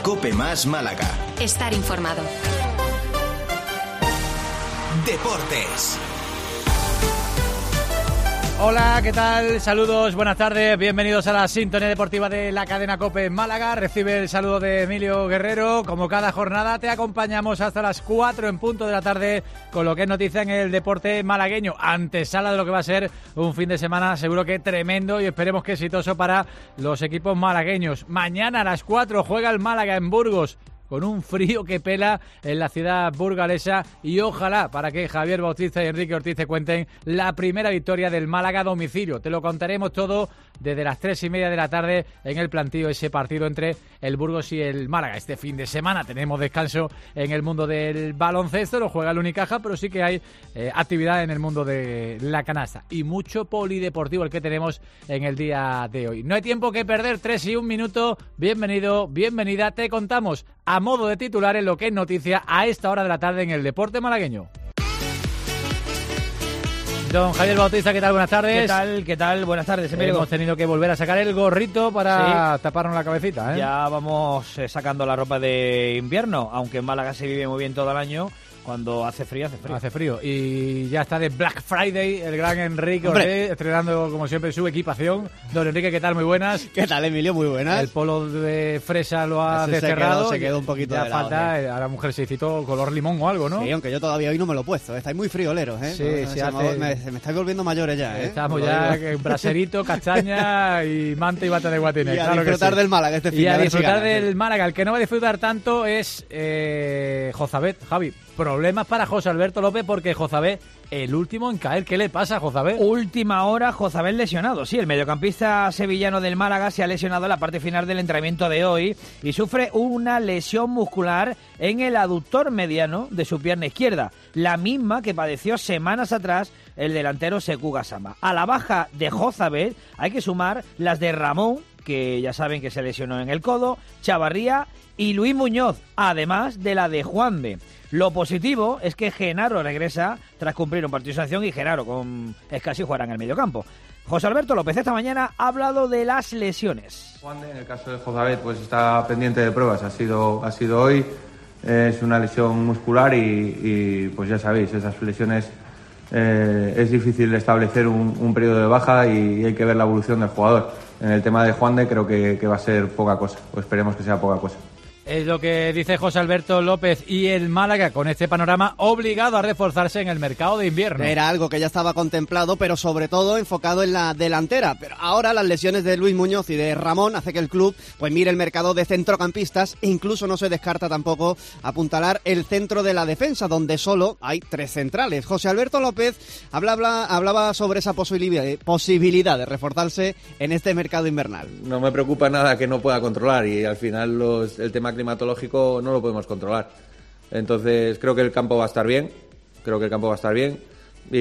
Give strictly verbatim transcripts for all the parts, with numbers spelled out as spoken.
COPE más Málaga. Estar informado. Deportes. Hola, ¿qué tal? Saludos, buenas tardes, bienvenidos a la sintonía deportiva de la cadena COPE en Málaga. Recibe el saludo de Emilio Guerrero. Como cada jornada te acompañamos hasta las cuatro en punto de la tarde con lo que es noticia en el deporte malagueño. Antesala de lo que va a ser un fin de semana seguro que tremendo y esperemos que exitoso para los equipos malagueños. Mañana a las cuatro juega el Málaga en Burgos, con un frío que pela en la ciudad burgalesa, y ojalá para que Javier Bautista y Enrique Ortiz te cuenten la primera victoria del Málaga a domicilio. Te lo contaremos todo desde las tres y media de la tarde en el plantío, ese partido entre el Burgos y el Málaga. Este fin de semana tenemos descanso en el mundo del baloncesto, lo juega el Unicaja, pero sí que hay eh, actividad en el mundo de la canasta y mucho polideportivo el que tenemos en el día de hoy. No hay tiempo que perder, tres y un minuto. Bienvenido, bienvenida, te contamos a modo de titular en lo que es noticia a esta hora de la tarde en el deporte malagueño. Don Javier Bautista, ¿qué tal? Buenas tardes. ¿Qué tal? ¿Qué tal? Buenas tardes, Emilio. Hemos tenido que volver a sacar el gorrito para sí. taparnos la cabecita, ¿eh? Ya vamos eh, sacando la ropa de invierno, aunque en Málaga se vive muy bien todo el año. Cuando hace frío, hace frío. Hace frío. Y ya está de Black Friday el gran Enrique Ortiz, estrenando como siempre su equipación. Don Enrique, ¿qué tal? Muy buenas. ¿Qué tal, Emilio? Muy buenas. El polo de fresa lo ha Ese desterrado. Se quedó, se quedó un poquito ya de lado, falta ¿eh? A la mujer se hicito color limón o algo, ¿no? Sí, aunque yo todavía hoy no me lo he puesto. Estáis muy frioleros, ¿eh? Sí, no, sí. se, Hace... me, se me estáis volviendo mayores ya, ¿eh? Estamos ya en braserito, castaña y manta y bata de guatines. Y a claro disfrutar que sí. del Málaga este fin. Y a, a disfrutar si ganas, del sí. Málaga. El que no va a disfrutar tanto es eh, Jozabet, Javi. Problemas para José Alberto López porque Jozabet, el último en caer. ¿Qué le pasa a Jozabet? Última hora, Jozabet lesionado. Sí, el mediocampista sevillano del Málaga se ha lesionado en la parte final del entrenamiento de hoy y sufre una lesión muscular en el aductor mediano de su pierna izquierda, la misma que padeció semanas atrás el delantero Sekou Gassama. A la baja de Jozabet hay que sumar las de Ramón, que ya saben que se lesionó en el codo, Chavarría y Luis Muñoz, además de la de Juanbe. Lo positivo es que Genaro regresa tras cumplir un partido de sanción y Genaro con Escasi jugará en el mediocampo. José Alberto López esta mañana ha hablado de las lesiones. Juan, en el caso de Jozabet, pues está pendiente de pruebas, ha sido, ha sido hoy, es una lesión muscular y, y pues ya sabéis, esas lesiones eh, es difícil establecer un, un periodo de baja y, y hay que ver la evolución del jugador. En el tema de Juan de creo que, que va a ser poca cosa, o esperemos que sea poca cosa. Es lo que dice José Alberto López y el Málaga con este panorama obligado a reforzarse en el mercado de invierno. Era algo que ya estaba contemplado, pero sobre todo enfocado en la delantera. Pero ahora las lesiones de Luis Muñoz y de Ramón hace que el club pues mire el mercado de centrocampistas e incluso no se descarta tampoco apuntalar el centro de la defensa, donde solo hay tres centrales. José Alberto López hablaba, hablaba sobre esa posibilidad, posibilidad de reforzarse en este mercado invernal. No me preocupa nada que no pueda controlar y al final los, el tema climatológico no lo podemos controlar. Entonces creo que el campo va a estar bien, creo que el campo va a estar bien y,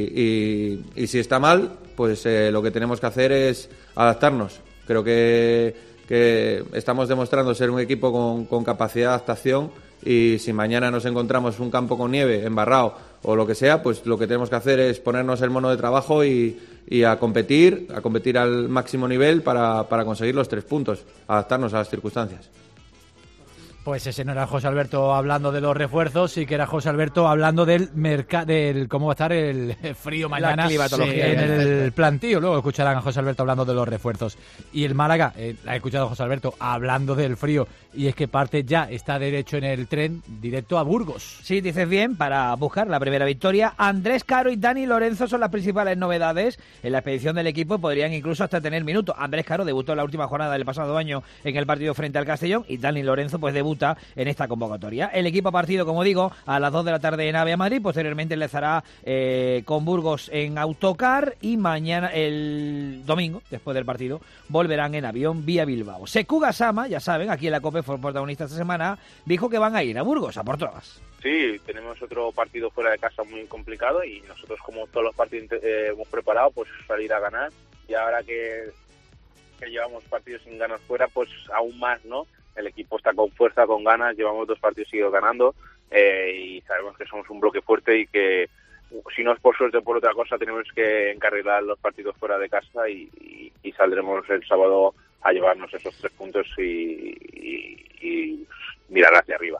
y, y si está mal, pues eh, lo que tenemos que hacer es adaptarnos. Creo que, que estamos demostrando ser un equipo con, con capacidad de adaptación y si mañana nos encontramos un campo con nieve, embarrado o lo que sea, pues lo que tenemos que hacer es ponernos el mono de trabajo y, y a competir, a competir al máximo nivel para, para conseguir los tres puntos, adaptarnos a las circunstancias. Pues ese no era José Alberto hablando de los refuerzos, sí que era José Alberto hablando del mercado, del cómo va a estar el frío mañana sí, en el plantío. Luego escucharán a José Alberto hablando de los refuerzos. Y el Málaga, eh, ha escuchado a José Alberto hablando del frío, y es que parte ya, está derecho en el tren directo a Burgos. Sí, dices bien, para buscar la primera victoria. Andrés Caro y Dani Lorenzo son las principales novedades en la expedición del equipo y podrían incluso hasta tener minutos. Andrés Caro debutó en la última jornada del pasado año en el partido frente al Castellón y Dani Lorenzo pues debuta en esta convocatoria. El equipo ha partido, como digo, a las dos de la tarde en AVE a Madrid, posteriormente enlazará eh, con Burgos en autocar y mañana, el domingo, después del partido, volverán en avión vía Bilbao. Sekou Gassama, ya saben, aquí en la COPE fue protagonista esta semana, dijo que van a ir a Burgos, a por todas. Sí, tenemos otro partido fuera de casa muy complicado y nosotros, como todos los partidos eh, hemos preparado, pues salir a ganar, y ahora que, que llevamos partidos sin ganar fuera, pues aún más, ¿no? El equipo está con fuerza, con ganas, llevamos dos partidos seguidos ganando eh, y sabemos que somos un bloque fuerte y que si no es por suerte o por otra cosa tenemos que encarrilar los partidos fuera de casa y, y, y saldremos el sábado a llevarnos esos tres puntos y, y, y mirar hacia arriba.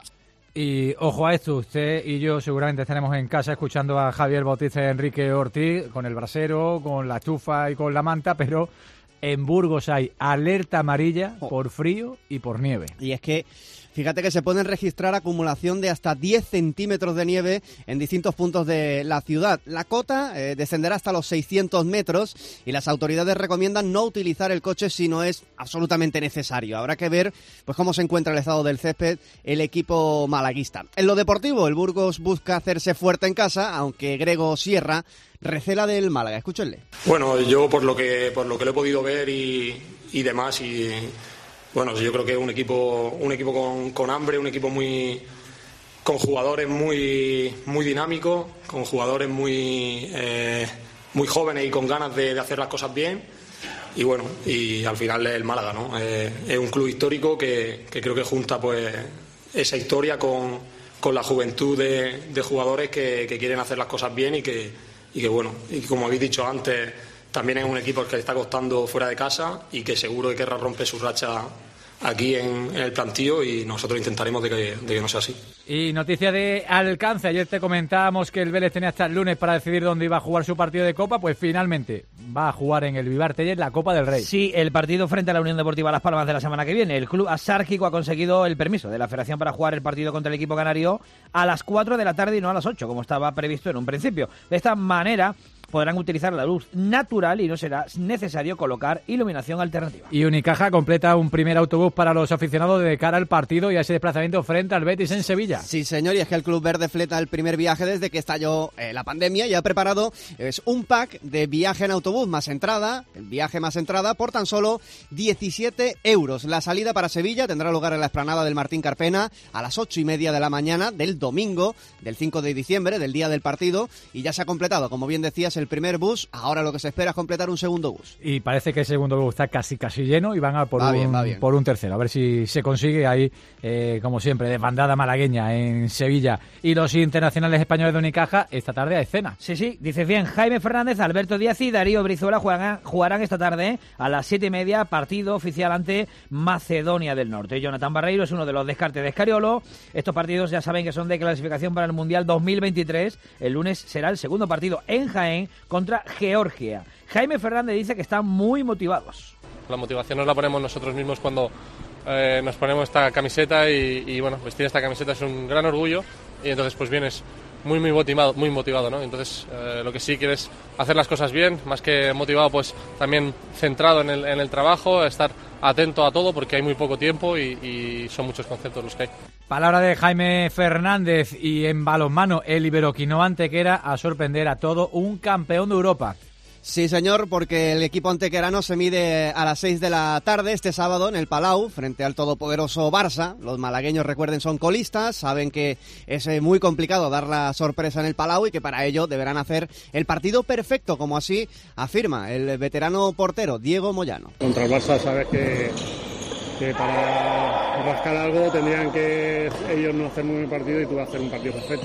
Y ojo a esto, usted y yo seguramente estaremos en casa escuchando a Javier Bautista y Enrique Ortiz con el brasero, con la estufa y con la manta, pero en Burgos hay alerta amarilla por frío y por nieve. Y es que fíjate que se pueden registrar acumulación de hasta diez centímetros de nieve en distintos puntos de la ciudad. La cota eh, descenderá hasta los seiscientos metros y las autoridades recomiendan no utilizar el coche si no es absolutamente necesario. Habrá que ver pues cómo se encuentra el estado del césped el equipo malaguista. En lo deportivo, el Burgos busca hacerse fuerte en casa, aunque Grego Sierra recela del Málaga. Escúchenle. Bueno, yo por lo que por lo que lo he podido ver y, y demás y bueno, yo creo que es un equipo un equipo con, con hambre, un equipo muy con jugadores muy muy dinámicos, con jugadores muy eh, muy jóvenes y con ganas de, de hacer las cosas bien. Y bueno, y al final es el Málaga, ¿no? Eh, es un club histórico que, que creo que junta pues esa historia con, con la juventud de, de jugadores que, que quieren hacer las cosas bien y que y que bueno, y como habéis dicho antes, también es un equipo que le está costando fuera de casa y que seguro que querrá romper su racha aquí en, en el plantío y nosotros intentaremos de que, de que no sea así. Y noticia de alcance, ayer te comentábamos que el Vélez tenía hasta el lunes para decidir dónde iba a jugar su partido de Copa, pues finalmente va a jugar en el Vivar Tellez la Copa del Rey. Sí, el partido frente a la Unión Deportiva Las Palmas de la semana que viene. El club asárquico ha conseguido el permiso de la Federación para jugar el partido contra el equipo canario a las cuatro de la tarde y no a las ocho, como estaba previsto en un principio. De esta manera podrán utilizar la luz natural y no será necesario colocar iluminación alternativa. Y Unicaja completa un primer autobús para los aficionados de cara al partido y a ese desplazamiento frente al Betis en Sevilla. Sí, señor, y es que el Club Verde fleta el primer viaje desde que estalló eh, la pandemia y ha preparado es un pack de viaje en autobús más entrada, el viaje más entrada, por tan solo diecisiete euros. La salida para Sevilla tendrá lugar en la explanada del Martín Carpena a las ocho y media de la mañana del domingo, del cinco de diciembre, del día del partido, y ya se ha completado, como bien decías, el primer bus. Ahora lo que se espera es completar un segundo bus. Y parece que el segundo bus está casi casi lleno y van a por, va un, bien, va bien. por un tercero. A ver si se consigue ahí, eh, como siempre, desbandada malagueña en Sevilla. Y los internacionales españoles de Unicaja esta tarde a escena. Sí, sí, dices bien. Jaime Fernández, Alberto Díaz y Darío Brizuela juegan, jugarán esta tarde a las siete y media, partido oficial ante Macedonia del Norte. Jonathan Barreiro es uno de los descartes de Escariolo. Estos partidos ya saben que son de clasificación para el Mundial dos mil veintitrés. El lunes será el segundo partido en Jaén contra Georgia. Jaime Fernández dice que están muy motivados. La motivación nos la ponemos nosotros mismos cuando eh, nos ponemos esta camiseta y, y bueno, vestir esta camiseta es un gran orgullo y entonces pues vienes muy muy motivado, muy motivado, ¿no? Entonces eh, lo que sí quieres hacer las cosas bien, más que motivado pues también centrado en el, en el trabajo, estar atento a todo porque hay muy poco tiempo y, y son muchos conceptos los que hay. Palabra de Jaime Fernández. Y en balonmano el Iberoquino Antequera a sorprender a todo un campeón de Europa. Sí, señor, porque el equipo antequerano se mide a las seis de la tarde este sábado en el Palau, frente al todopoderoso Barça. Los malagueños, recuerden, son colistas, saben que es muy complicado dar la sorpresa en el Palau y que para ello deberán hacer el partido perfecto, como así afirma el veterano portero Diego Moyano. Contra el Barça sabes que, que para rascar algo tendrían que ellos no hacer muy buen partido y tú hacer un partido perfecto.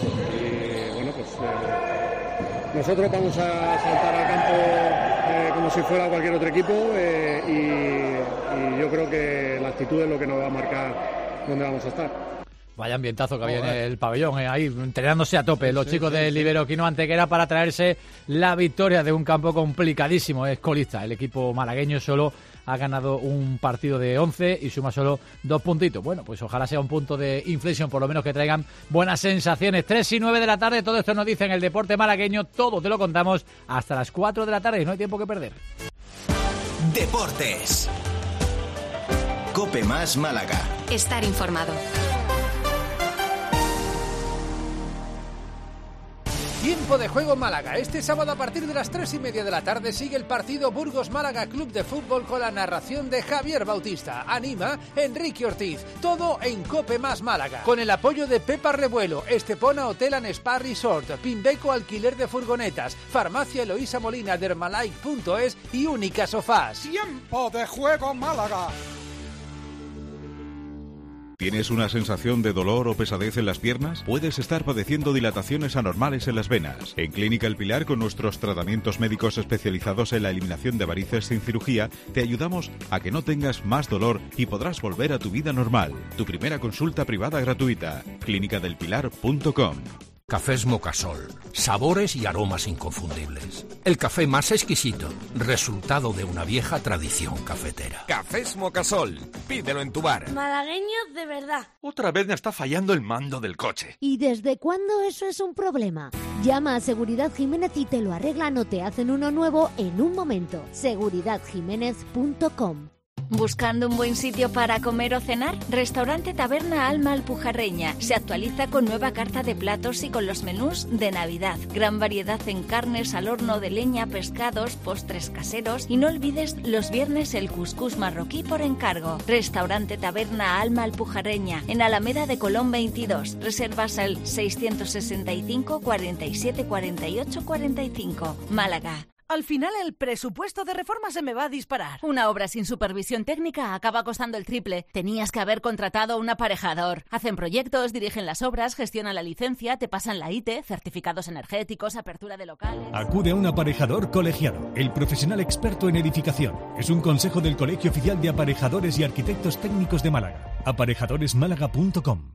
Y bueno, pues... Eh... Nosotros vamos a saltar al campo eh, como si fuera cualquier otro equipo eh, y, y yo creo que la actitud es lo que nos va a marcar dónde vamos a estar. Vaya ambientazo que había en el pabellón, eh, ahí entrenándose a tope los sí, chicos sí, del sí. Iberoquino Antequera para traerse la victoria de un campo complicadísimo. Es colista, el equipo malagueño solo ha ganado un partido de once y suma solo dos puntitos. Bueno, pues ojalá sea un punto de inflexión, por lo menos que traigan buenas sensaciones. tres y nueve de la tarde, todo esto nos dice en el deporte malagueño, todo te lo contamos hasta las cuatro de la tarde y no hay tiempo que perder. Deportes. Cope Más Málaga. Estar informado. Tiempo de juego Málaga. Este sábado a partir de las tres y media de la tarde sigue el partido Burgos-Málaga Club de Fútbol con la narración de Javier Bautista. Anima Enrique Ortiz. Todo en Cope Más Málaga. Con el apoyo de Pepa Revuelo, Estepona Hotel and Spa Resort, Pimbeco Alquiler de Furgonetas, Farmacia Eloísa Molina, Dermalike punto es y Única Sofás. Tiempo de juego Málaga. ¿Tienes una sensación de dolor o pesadez en las piernas? Puedes estar padeciendo dilataciones anormales en las venas. En Clínica El Pilar, con nuestros tratamientos médicos especializados en la eliminación de varices sin cirugía, te ayudamos a que no tengas más dolor y podrás volver a tu vida normal. Tu primera consulta privada gratuita. clínica del pilar punto com. Cafés Mocasol, sabores y aromas inconfundibles. El café más exquisito, resultado de una vieja tradición cafetera. Cafés Mocasol, pídelo en tu bar. Malagueño de verdad. Otra vez me está fallando el mando del coche. ¿Y desde cuándo eso es un problema? Llama a Seguridad Jiménez y te lo arreglan o te hacen uno nuevo en un momento. seguridad jiménez punto com. ¿Buscando un buen sitio para comer o cenar? Restaurante Taberna Alma Alpujarreña. Se actualiza con nueva carta de platos y con los menús de Navidad. Gran variedad en carnes al horno de leña, pescados, postres caseros y no olvides los viernes el cuscús marroquí por encargo. Restaurante Taberna Alma Alpujarreña en Alameda de Colón veintidós. Reservas al seiscientos sesenta y cinco, cuarenta y siete, cuarenta y ocho, cuarenta y cinco. Málaga. Al final el presupuesto de reforma se me va a disparar. Una obra sin supervisión técnica acaba costando el triple. Tenías que haber contratado a un aparejador. Hacen proyectos, dirigen las obras, gestionan la licencia, te pasan la I T E, certificados energéticos, apertura de locales... Acude a un aparejador colegiado, el profesional experto en edificación. Es un consejo del Colegio Oficial de Aparejadores y Arquitectos Técnicos de Málaga. aparejadores málaga punto com.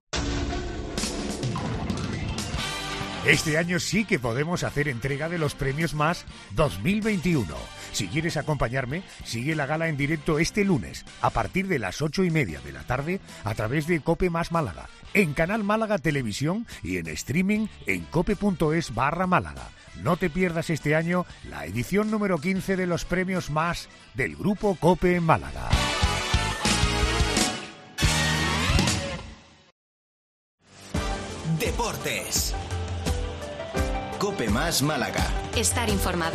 Este año sí que podemos hacer entrega de los premios Más dos mil veintiuno. Si quieres acompañarme, sigue la gala en directo este lunes, a partir de las ocho y media de la tarde, a través de Cope Más Málaga, en Canal Málaga Televisión y en streaming en cope.es barra Málaga. No te pierdas este año la edición número quince de los premios Más del Grupo Cope en Málaga. Deportes. Cope Más Málaga. Estar informado.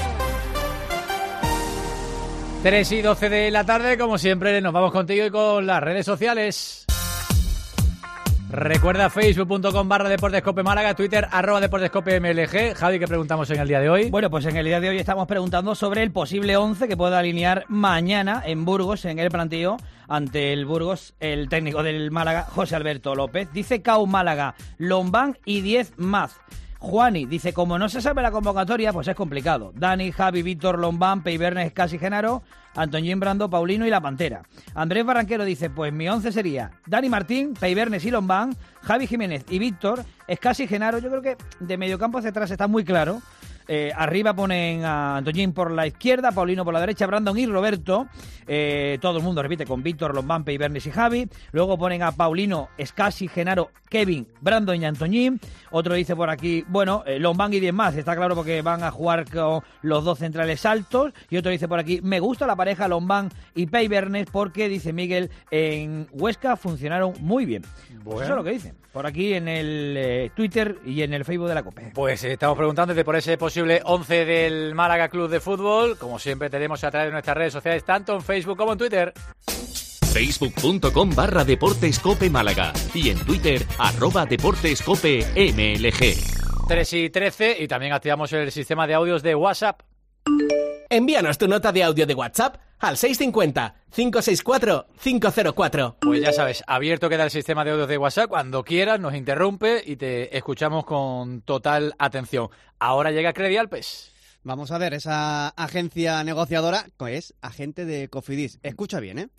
tres y doce de la tarde, como siempre, nos vamos contigo y con las redes sociales. Recuerda facebook punto com barra Deportes Cope Málaga, Twitter arroba Deportes Cope M L G. Javi, ¿qué preguntamos en el día de hoy? Bueno, pues en el día de hoy estamos preguntando sobre el posible once que pueda alinear mañana en Burgos, en el plantío, ante el Burgos, el técnico del Málaga, José Alberto López. Dice Cau Málaga, Lombán y diez más. Juani dice, como no se sabe la convocatoria, pues es complicado. Dani, Javi, Víctor, Lombán, Peibernes, Casi Genaro, Antoñín Brando, Paulino y La Pantera. Andrés Barranquero dice, pues mi once sería Dani Martín, Peibernes y Lombán, Javi Jiménez y Víctor, Escasi Genaro. Yo creo que de mediocampo hacia atrás está muy claro. Eh, arriba ponen a Antoñín por la izquierda, Paulino por la derecha, Brandon y Roberto. Eh, todo el mundo repite con Víctor, Lombán, Peibernes y Javi. Luego ponen a Paulino, Escasi, Genaro, Kevin, Brandon y Antoñín. Otro dice por aquí, bueno, eh, Lombán y diez más, está claro porque van a jugar con los dos centrales altos. Y otro dice por aquí, me gusta la pareja Lombán y Peibernes porque, dice Miguel, en Huesca funcionaron muy bien. Bueno. Eso es lo que dicen por aquí en el eh, Twitter y en el Facebook de la COPE. Pues eh, estamos preguntándote por ese posible once del Málaga Club de Fútbol. Como siempre tenemos a través de nuestras redes sociales, tanto en Facebook como en Twitter. facebook punto com barra Deportes Cope Málaga y en Twitter arroba Deportes Cope M L G. tres y trece y también activamos el sistema de audios de WhatsApp. Envíanos tu nota de audio de WhatsApp al seis cinco cero, cinco seis cuatro, cinco cero cuatro. Pues ya sabes, abierto queda el sistema de audios de WhatsApp. Cuando quieras nos interrumpe y te escuchamos con total atención. Ahora llega Credialpes. Vamos a ver, esa agencia negociadora es agente de Cofidis. Escucha bien, ¿eh?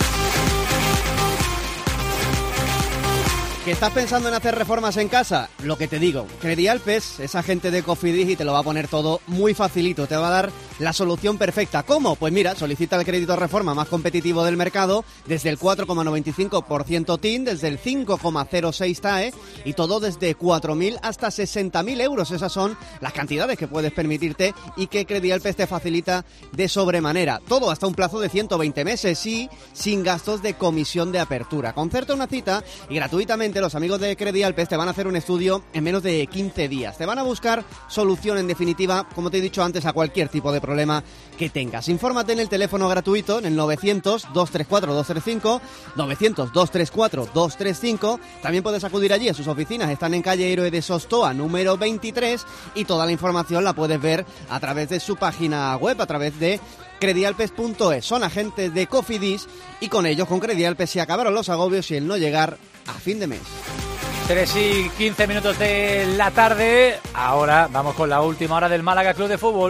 ¿Que estás pensando en hacer reformas en casa? Lo que te digo, Credialpes es agente de Cofidis y te lo va a poner todo muy facilito. Te va a dar la solución perfecta. ¿Cómo? Pues mira, solicita el crédito de reforma más competitivo del mercado desde el cuatro coma noventa y cinco por ciento T I N, desde el cinco coma cero seis T A E y todo desde cuatro mil hasta sesenta mil euros. Esas son las cantidades que puedes permitirte y que Credialpes te facilita de sobremanera. Todo hasta un plazo de ciento veinte meses y sin gastos de comisión de apertura. Concerta una cita y gratuitamente los amigos de Credialpes te van a hacer un estudio en menos de quince días. Te van a buscar solución, en definitiva, como te he dicho antes, a cualquier tipo de problema que tengas. Infórmate en el teléfono gratuito, en el novecientos, dos tres cuatro, dos tres cinco, novecientos, dos tres cuatro, dos tres cinco. También puedes acudir allí a sus oficinas. Están en calle Héroe de Sostoa, número veintitrés, y toda la información la puedes ver a través de su página web, a través de credialpes punto es. Son agentes de Cofidis y con ellos, con Credialpes, se acabaron los agobios y el no llegar a fin de mes. tres y quince minutos de la tarde. Ahora vamos con la última hora del Málaga Club de Fútbol.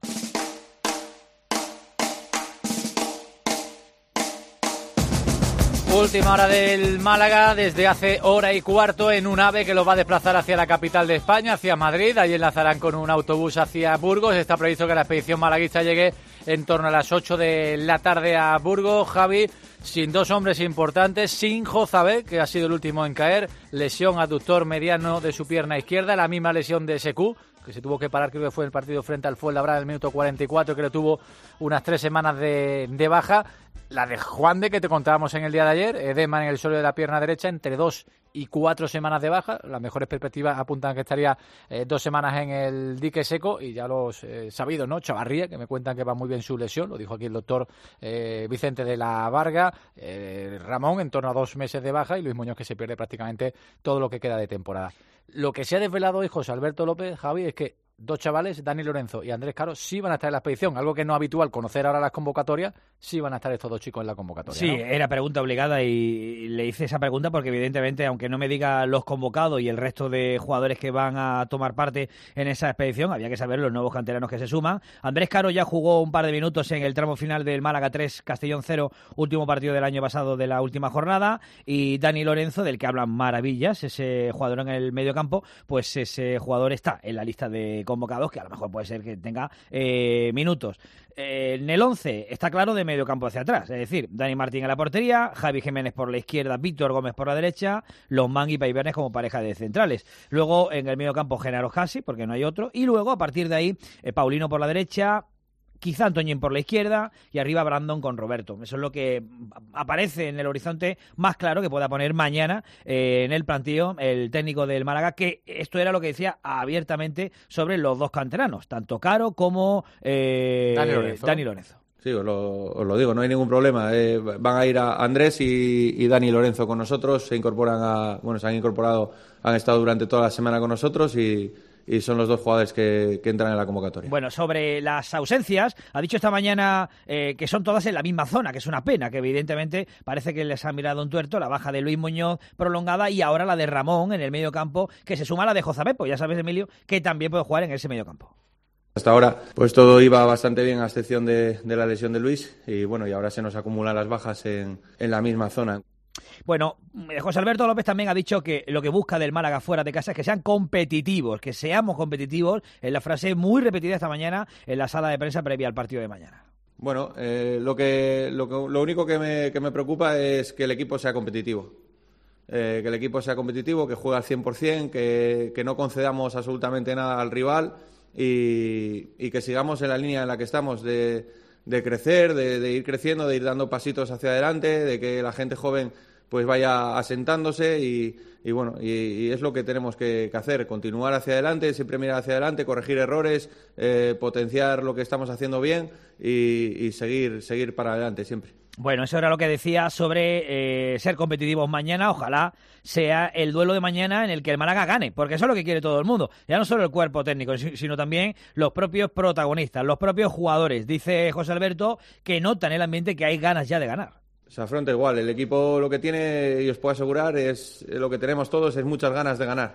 Última hora del Málaga desde hace hora y cuarto en un AVE que los va a desplazar hacia la capital de España, hacia Madrid. Allí enlazarán con un autobús hacia Burgos. Está previsto que la expedición malaguista llegue en torno a las ocho de la tarde a Burgos. Javi, sin dos hombres importantes, sin Jozabé, que ha sido el último en caer, lesión aductor mediano de su pierna izquierda, la misma lesión de S Q, que se tuvo que parar, creo que fue el partido frente al Fuenlabrada en el minuto cuarenta y cuatro, que le tuvo unas tres semanas de, de baja. La de Juan de, que te contábamos en el día de ayer, edema en el suelo de la pierna derecha, entre dos y cuatro semanas de baja. Las mejores perspectivas apuntan que estaría eh, dos semanas en el dique seco, y ya los eh, sabidos, ¿no? Chavarría, que me cuentan que va muy bien su lesión, lo dijo aquí el doctor eh, Vicente de la Varga, eh, Ramón en torno a dos meses de baja, y Luis Muñoz, que se pierde prácticamente todo lo que queda de temporada. Lo que se ha desvelado hoy José Alberto López, Javi, es que dos chavales, Dani Lorenzo y Andrés Caro, sí van a estar en la expedición, algo que no es habitual conocer ahora las convocatorias. Sí van a estar estos dos chicos en la convocatoria, Sí, ¿no? era pregunta obligada y le hice esa pregunta porque evidentemente, aunque no me diga los convocados y el resto de jugadores que van a tomar parte en esa expedición, había que saber los nuevos canteranos que se suman. Andrés Caro ya jugó un par de minutos en el tramo final del Málaga tres, Castellón cero, último partido del año pasado de la última jornada, y Dani Lorenzo, del que hablan maravillas, ese jugador en el medio campo, pues ese jugador está en la lista de convocados, que a lo mejor puede ser que tenga eh, minutos. Eh, en el once está claro de medio campo hacia atrás, es decir, Dani Martín en la portería, Javi Jiménez por la izquierda, Víctor Gómez por la derecha, Lomán y Paibernes como pareja de centrales. Luego en el medio campo Genaro Hassi, porque no hay otro, y luego a partir de ahí eh, Paulino por la derecha, quizá Antoñín por la izquierda y arriba Brandon con Roberto. Eso es lo que aparece en el horizonte más claro que pueda poner mañana eh, en el plantío el técnico del Málaga, que esto era lo que decía abiertamente sobre los dos canteranos, tanto Caro como eh, Dani Lorenzo. Dani Lorenzo. Sí, os lo, os lo digo, no hay ningún problema. Eh, van a ir a Andrés y, y Dani Lorenzo con nosotros, se incorporan a, bueno, se han incorporado, han estado durante toda la semana con nosotros y y son los dos jugadores que, que entran en la convocatoria. Bueno, sobre las ausencias, ha dicho esta mañana eh, que son todas en la misma zona, que es una pena, que evidentemente parece que les ha mirado un tuerto, la baja de Luis Muñoz prolongada y ahora la de Ramón en el medio campo, que se suma a la de Jozabé, pues ya sabes, Emilio, que también puede jugar en ese medio campo. Hasta ahora, pues todo iba bastante bien, a excepción de, de la lesión de Luis, y bueno, y ahora se nos acumulan las bajas en, en la misma zona. Bueno, José Alberto López también ha dicho que lo que busca del Málaga fuera de casa es que sean competitivos, que seamos competitivos, en la frase muy repetida esta mañana en la sala de prensa previa al partido de mañana. Bueno, eh, lo que, lo que lo único que me, que me preocupa es que el equipo sea competitivo. Eh, que el equipo sea competitivo, que juegue al cien por ciento, que, que no concedamos absolutamente nada al rival y, y que sigamos en la línea en la que estamos de, de crecer, de, de ir creciendo, de ir dando pasitos hacia adelante, de que la gente joven pues vaya asentándose y, y bueno, y, y es lo que tenemos que, que hacer, continuar hacia adelante, siempre mirar hacia adelante, corregir errores, eh, potenciar lo que estamos haciendo bien y, y seguir, seguir para adelante siempre. Bueno, eso era lo que decía sobre eh, ser competitivos mañana. Ojalá sea el duelo de mañana en el que el Málaga gane, porque eso es lo que quiere todo el mundo. Ya no solo el cuerpo técnico, sino también los propios protagonistas, los propios jugadores. Dice José Alberto que nota en el ambiente que hay ganas ya de ganar. Se afronta igual. El equipo lo que tiene, y os puedo asegurar, es lo que tenemos todos, es muchas ganas de ganar.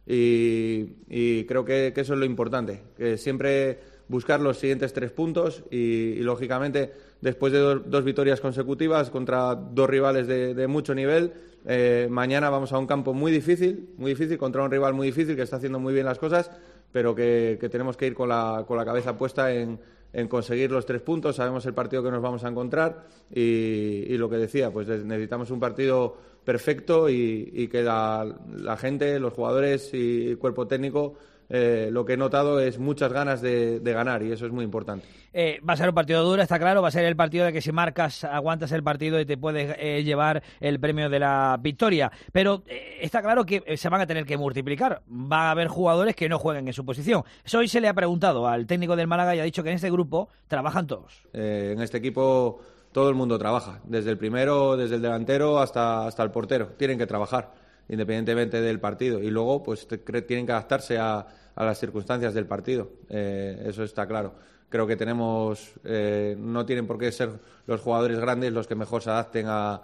Y, y creo que, que eso es lo importante, que siempre buscar los siguientes tres puntos y, y lógicamente, después de do, dos victorias consecutivas contra dos rivales de, de mucho nivel, eh, mañana vamos a un campo muy difícil, muy difícil, contra un rival muy difícil que está haciendo muy bien las cosas, pero que, que tenemos que ir con la, con la cabeza puesta en, en conseguir los tres puntos. Sabemos el partido que nos vamos a encontrar y, y lo que decía, pues necesitamos un partido perfecto y, y que la, la gente, los jugadores y el cuerpo técnico, eh, lo que he notado es muchas ganas de, de ganar y eso es muy importante. Eh, va a ser un partido duro, está claro, va a ser el partido de que si marcas, aguantas el partido y te puedes eh, llevar el premio de la victoria, pero eh, está claro que se van a tener que multiplicar, va a haber jugadores que no jueguen en su posición. Eso hoy se le ha preguntado al técnico del Málaga y ha dicho que en este grupo trabajan todos. Eh, en este equipo todo el mundo trabaja, desde el primero, desde el delantero hasta, hasta el portero, tienen que trabajar independientemente del partido y luego pues te, tienen que adaptarse a, a las circunstancias del partido, eh, eso está claro. Creo que tenemos, eh, no tienen por qué ser los jugadores grandes los que mejor se adapten a,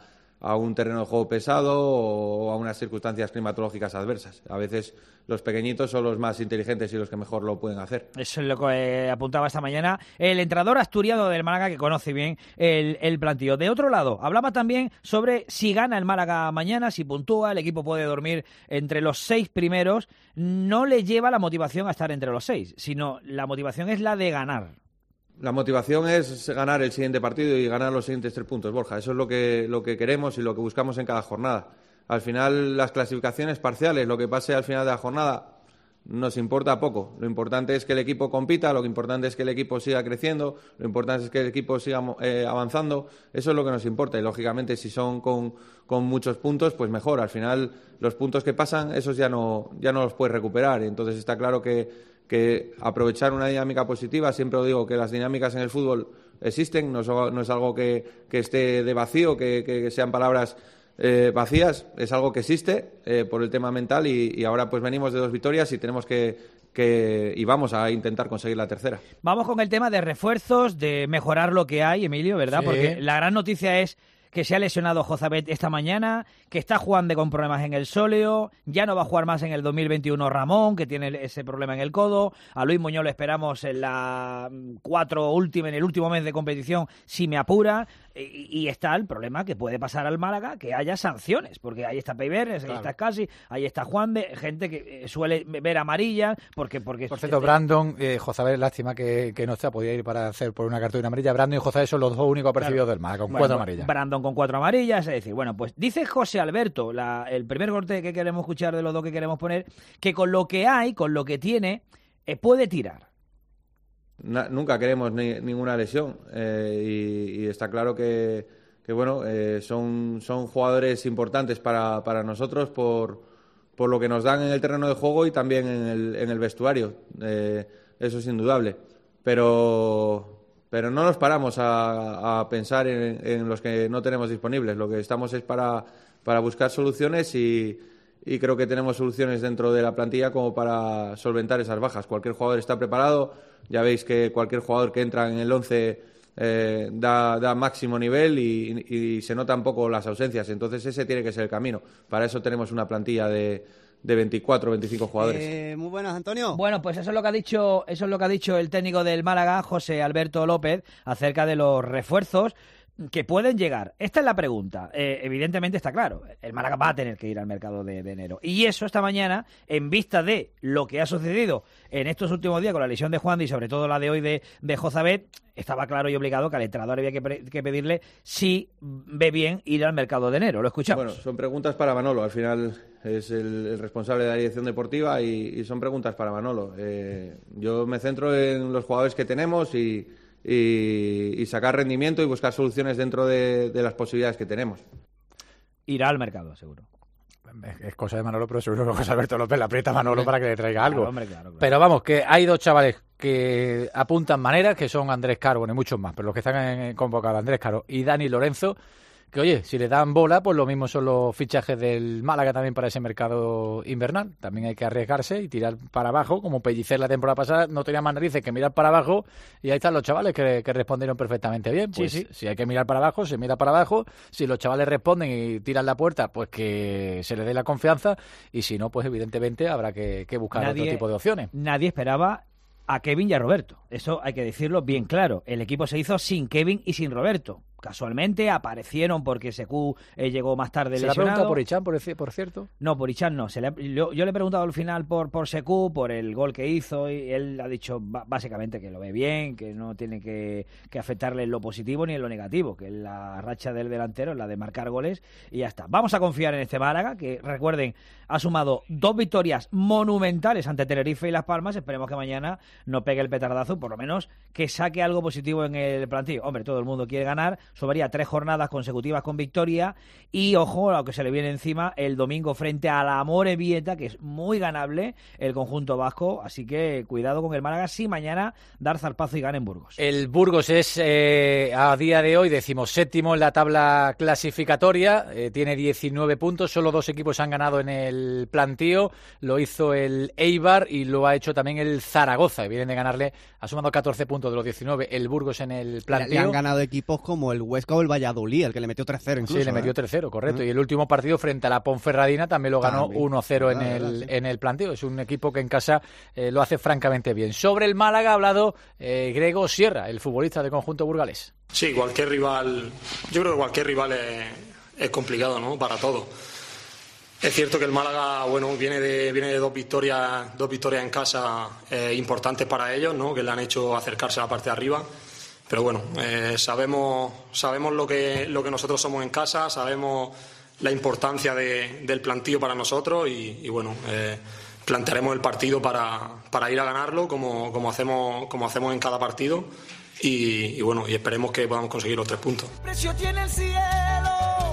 a un terreno de juego pesado o a unas circunstancias climatológicas adversas. A veces los pequeñitos son los más inteligentes y los que mejor lo pueden hacer. Eso es lo que eh, apuntaba esta mañana el entrenador asturiano del Málaga, que conoce bien el, el plantío. De otro lado, hablaba también sobre si gana el Málaga mañana, si puntúa, el equipo puede dormir entre los seis primeros. No le lleva la motivación a estar entre los seis, sino la motivación es la de ganar. La motivación es ganar el siguiente partido y ganar los siguientes tres puntos, Borja. Eso es lo que, lo que queremos y lo que buscamos en cada jornada. Al final, las clasificaciones parciales, lo que pase al final de la jornada, nos importa poco. Lo importante es que el equipo compita, lo importante es que el equipo siga creciendo, lo importante es que el equipo siga eh, avanzando. Eso es lo que nos importa y, lógicamente, si son con, con muchos puntos, pues mejor. Al final, los puntos que pasan, esos ya no, ya no los puedes recuperar. Y entonces está claro que que aprovechar una dinámica positiva, siempre lo digo, que las dinámicas en el fútbol existen, no es, no es algo que, que esté de vacío, que, que sean palabras eh, vacías, es algo que existe eh, por el tema mental y, y ahora pues venimos de dos victorias y tenemos que, que y vamos a intentar conseguir la tercera. Vamos con el tema de refuerzos, de mejorar lo que hay, Emilio, ¿verdad? Sí. Porque la gran noticia es que se ha lesionado Jozabet esta mañana, que está jugando con problemas en el sóleo, ya no va a jugar más en el dos mil veintiuno Ramón, que tiene ese problema en el codo, a Luis Muñoz lo esperamos en la cuatro última, en el último mes de competición, si me apura, y, y está el problema que puede pasar al Málaga, que haya sanciones, porque ahí está Peiber, ahí claro. está Scassi, ahí está Juan de, gente que suele ver amarillas, porque... porque por cierto, Brandon, eh, Jozabet, lástima que, que no se ha podido ir para hacer por una cartulina amarilla, Brandon y Jozabet son los dos únicos apercibidos claro. del Málaga, con bueno, cuatro amarillas. Brandon con cuatro amarillas, es decir, bueno, pues dice José Alberto, la, el primer corte que queremos escuchar de los dos que queremos poner, que con lo que hay, con lo que tiene, eh, puede tirar. Na, nunca queremos ni, ninguna lesión eh, y, y está claro que, que bueno, eh, son, son jugadores importantes para, para nosotros por, por lo que nos dan en el terreno de juego y también en el, en el vestuario, eh, eso es indudable, pero... Pero no nos paramos a, a pensar en, en los que no tenemos disponibles. Lo que estamos es para, para buscar soluciones y, y creo que tenemos soluciones dentro de la plantilla como para solventar esas bajas. Cualquier jugador está preparado. Ya veis que cualquier jugador que entra en el once eh, da, da máximo nivel y, y, y se notan poco las ausencias. Entonces ese tiene que ser el camino. Para eso tenemos una plantilla de... de veinticuatro, veinticinco jugadores. Eh, muy buenas, Antonio. Bueno, pues eso es lo que ha dicho, eso es lo que ha dicho el técnico del Málaga, José Alberto López, acerca de los refuerzos que pueden llegar. Esta es la pregunta. Eh, evidentemente está claro, el Málaga va a tener que ir al mercado de, de enero. Y eso esta mañana, en vista de lo que ha sucedido en estos últimos días con la lesión de Juan y sobre todo la de hoy de, de Jozabet, estaba claro y obligado que al entrenador había que, pre- que pedirle si ve bien ir al mercado de enero. Lo escuchamos. Bueno, son preguntas para Manolo. Al final es el, el responsable de la dirección deportiva y, y son preguntas para Manolo. Eh, yo me centro en los jugadores que tenemos y Y, y sacar rendimiento y buscar soluciones dentro de, de las posibilidades que tenemos. Irá al mercado, seguro. Es cosa de Manolo, pero seguro que José Alberto López le aprieta a Manolo para que le traiga algo. Claro, hombre, claro, claro. Pero vamos, que hay dos chavales que apuntan maneras, que son Andrés Caro, bueno, y muchos más, pero los que están en convocados, Andrés Caro y Dani Lorenzo, que oye, si le dan bola, pues lo mismo son los fichajes del Málaga también para ese mercado invernal. También hay que arriesgarse y tirar para abajo, como Pellicer la temporada pasada no tenía más narices que mirar para abajo, y ahí están los chavales que, que respondieron perfectamente bien. Pues sí, sí. Si hay que mirar para abajo, se mira para abajo. Si los chavales responden y tiran la puerta, pues que se les dé la confianza, y si no, pues evidentemente habrá que, que buscar nadie, otro tipo de opciones. Nadie esperaba a Kevin y a Roberto. Eso hay que decirlo bien claro. El equipo se hizo sin Kevin y sin Roberto. Casualmente aparecieron porque Sekou eh, llegó más tarde ¿Se lesionado. ¿Se le ha preguntado por Ichan, por, por cierto? No, por Ichan no. Se le ha, yo, yo le he preguntado al final por, por Sekou, por el gol que hizo, y él ha dicho básicamente que lo ve bien, que no tiene que, que afectarle en lo positivo ni en lo negativo, que la racha del delantero es la de marcar goles y ya está. Vamos a confiar en este Málaga, que recuerden, ha sumado dos victorias monumentales ante Tenerife y Las Palmas. Esperemos que mañana no pegue el petardazo, por lo menos que saque algo positivo en el plantillo. Hombre, todo el mundo quiere ganar. Sobraría tres jornadas consecutivas con victoria y, ojo, a lo que se le viene encima el domingo frente a la Amorebieta, que es muy ganable el conjunto vasco, así que cuidado con el Málaga si mañana dar zarpazo y gana en Burgos. El Burgos es eh, a día de hoy decimoséptimo en la tabla clasificatoria, eh, tiene diecinueve puntos, solo dos equipos han ganado en el plantío, lo hizo el Eibar y lo ha hecho también el Zaragoza, vienen de ganarle, ha sumado catorce puntos de los diecinueve el Burgos en el plantío. Le han ganado equipos como el Huesca o el Valladolid, el que le metió tres cero incluso. Sí, le metió ¿eh? tres cero, correcto. Uh-huh. Y el último partido frente a la Ponferradina también lo ganó también. uno cero en, verdad, el, verdad, sí. en el planteo. Es un equipo que en casa eh, lo hace francamente bien. Sobre el Málaga ha hablado eh, Grego Sierra, el futbolista del conjunto burgalés. Sí, cualquier rival, yo creo que cualquier rival es, es complicado, ¿no? Para todos. Es cierto que el Málaga, bueno, viene de, viene de dos victorias, dos victorias en casa eh, importantes para ellos, ¿no? Que le han hecho acercarse a la parte de arriba. Pero bueno, eh, sabemos, sabemos lo que, lo que nosotros somos en casa, sabemos la importancia de, del plantillo para nosotros y, y bueno, eh, plantearemos el partido para, para ir a ganarlo como, como hacemos, como hacemos en cada partido y, y bueno, y esperemos que podamos conseguir los tres puntos. Precio tiene el cielo,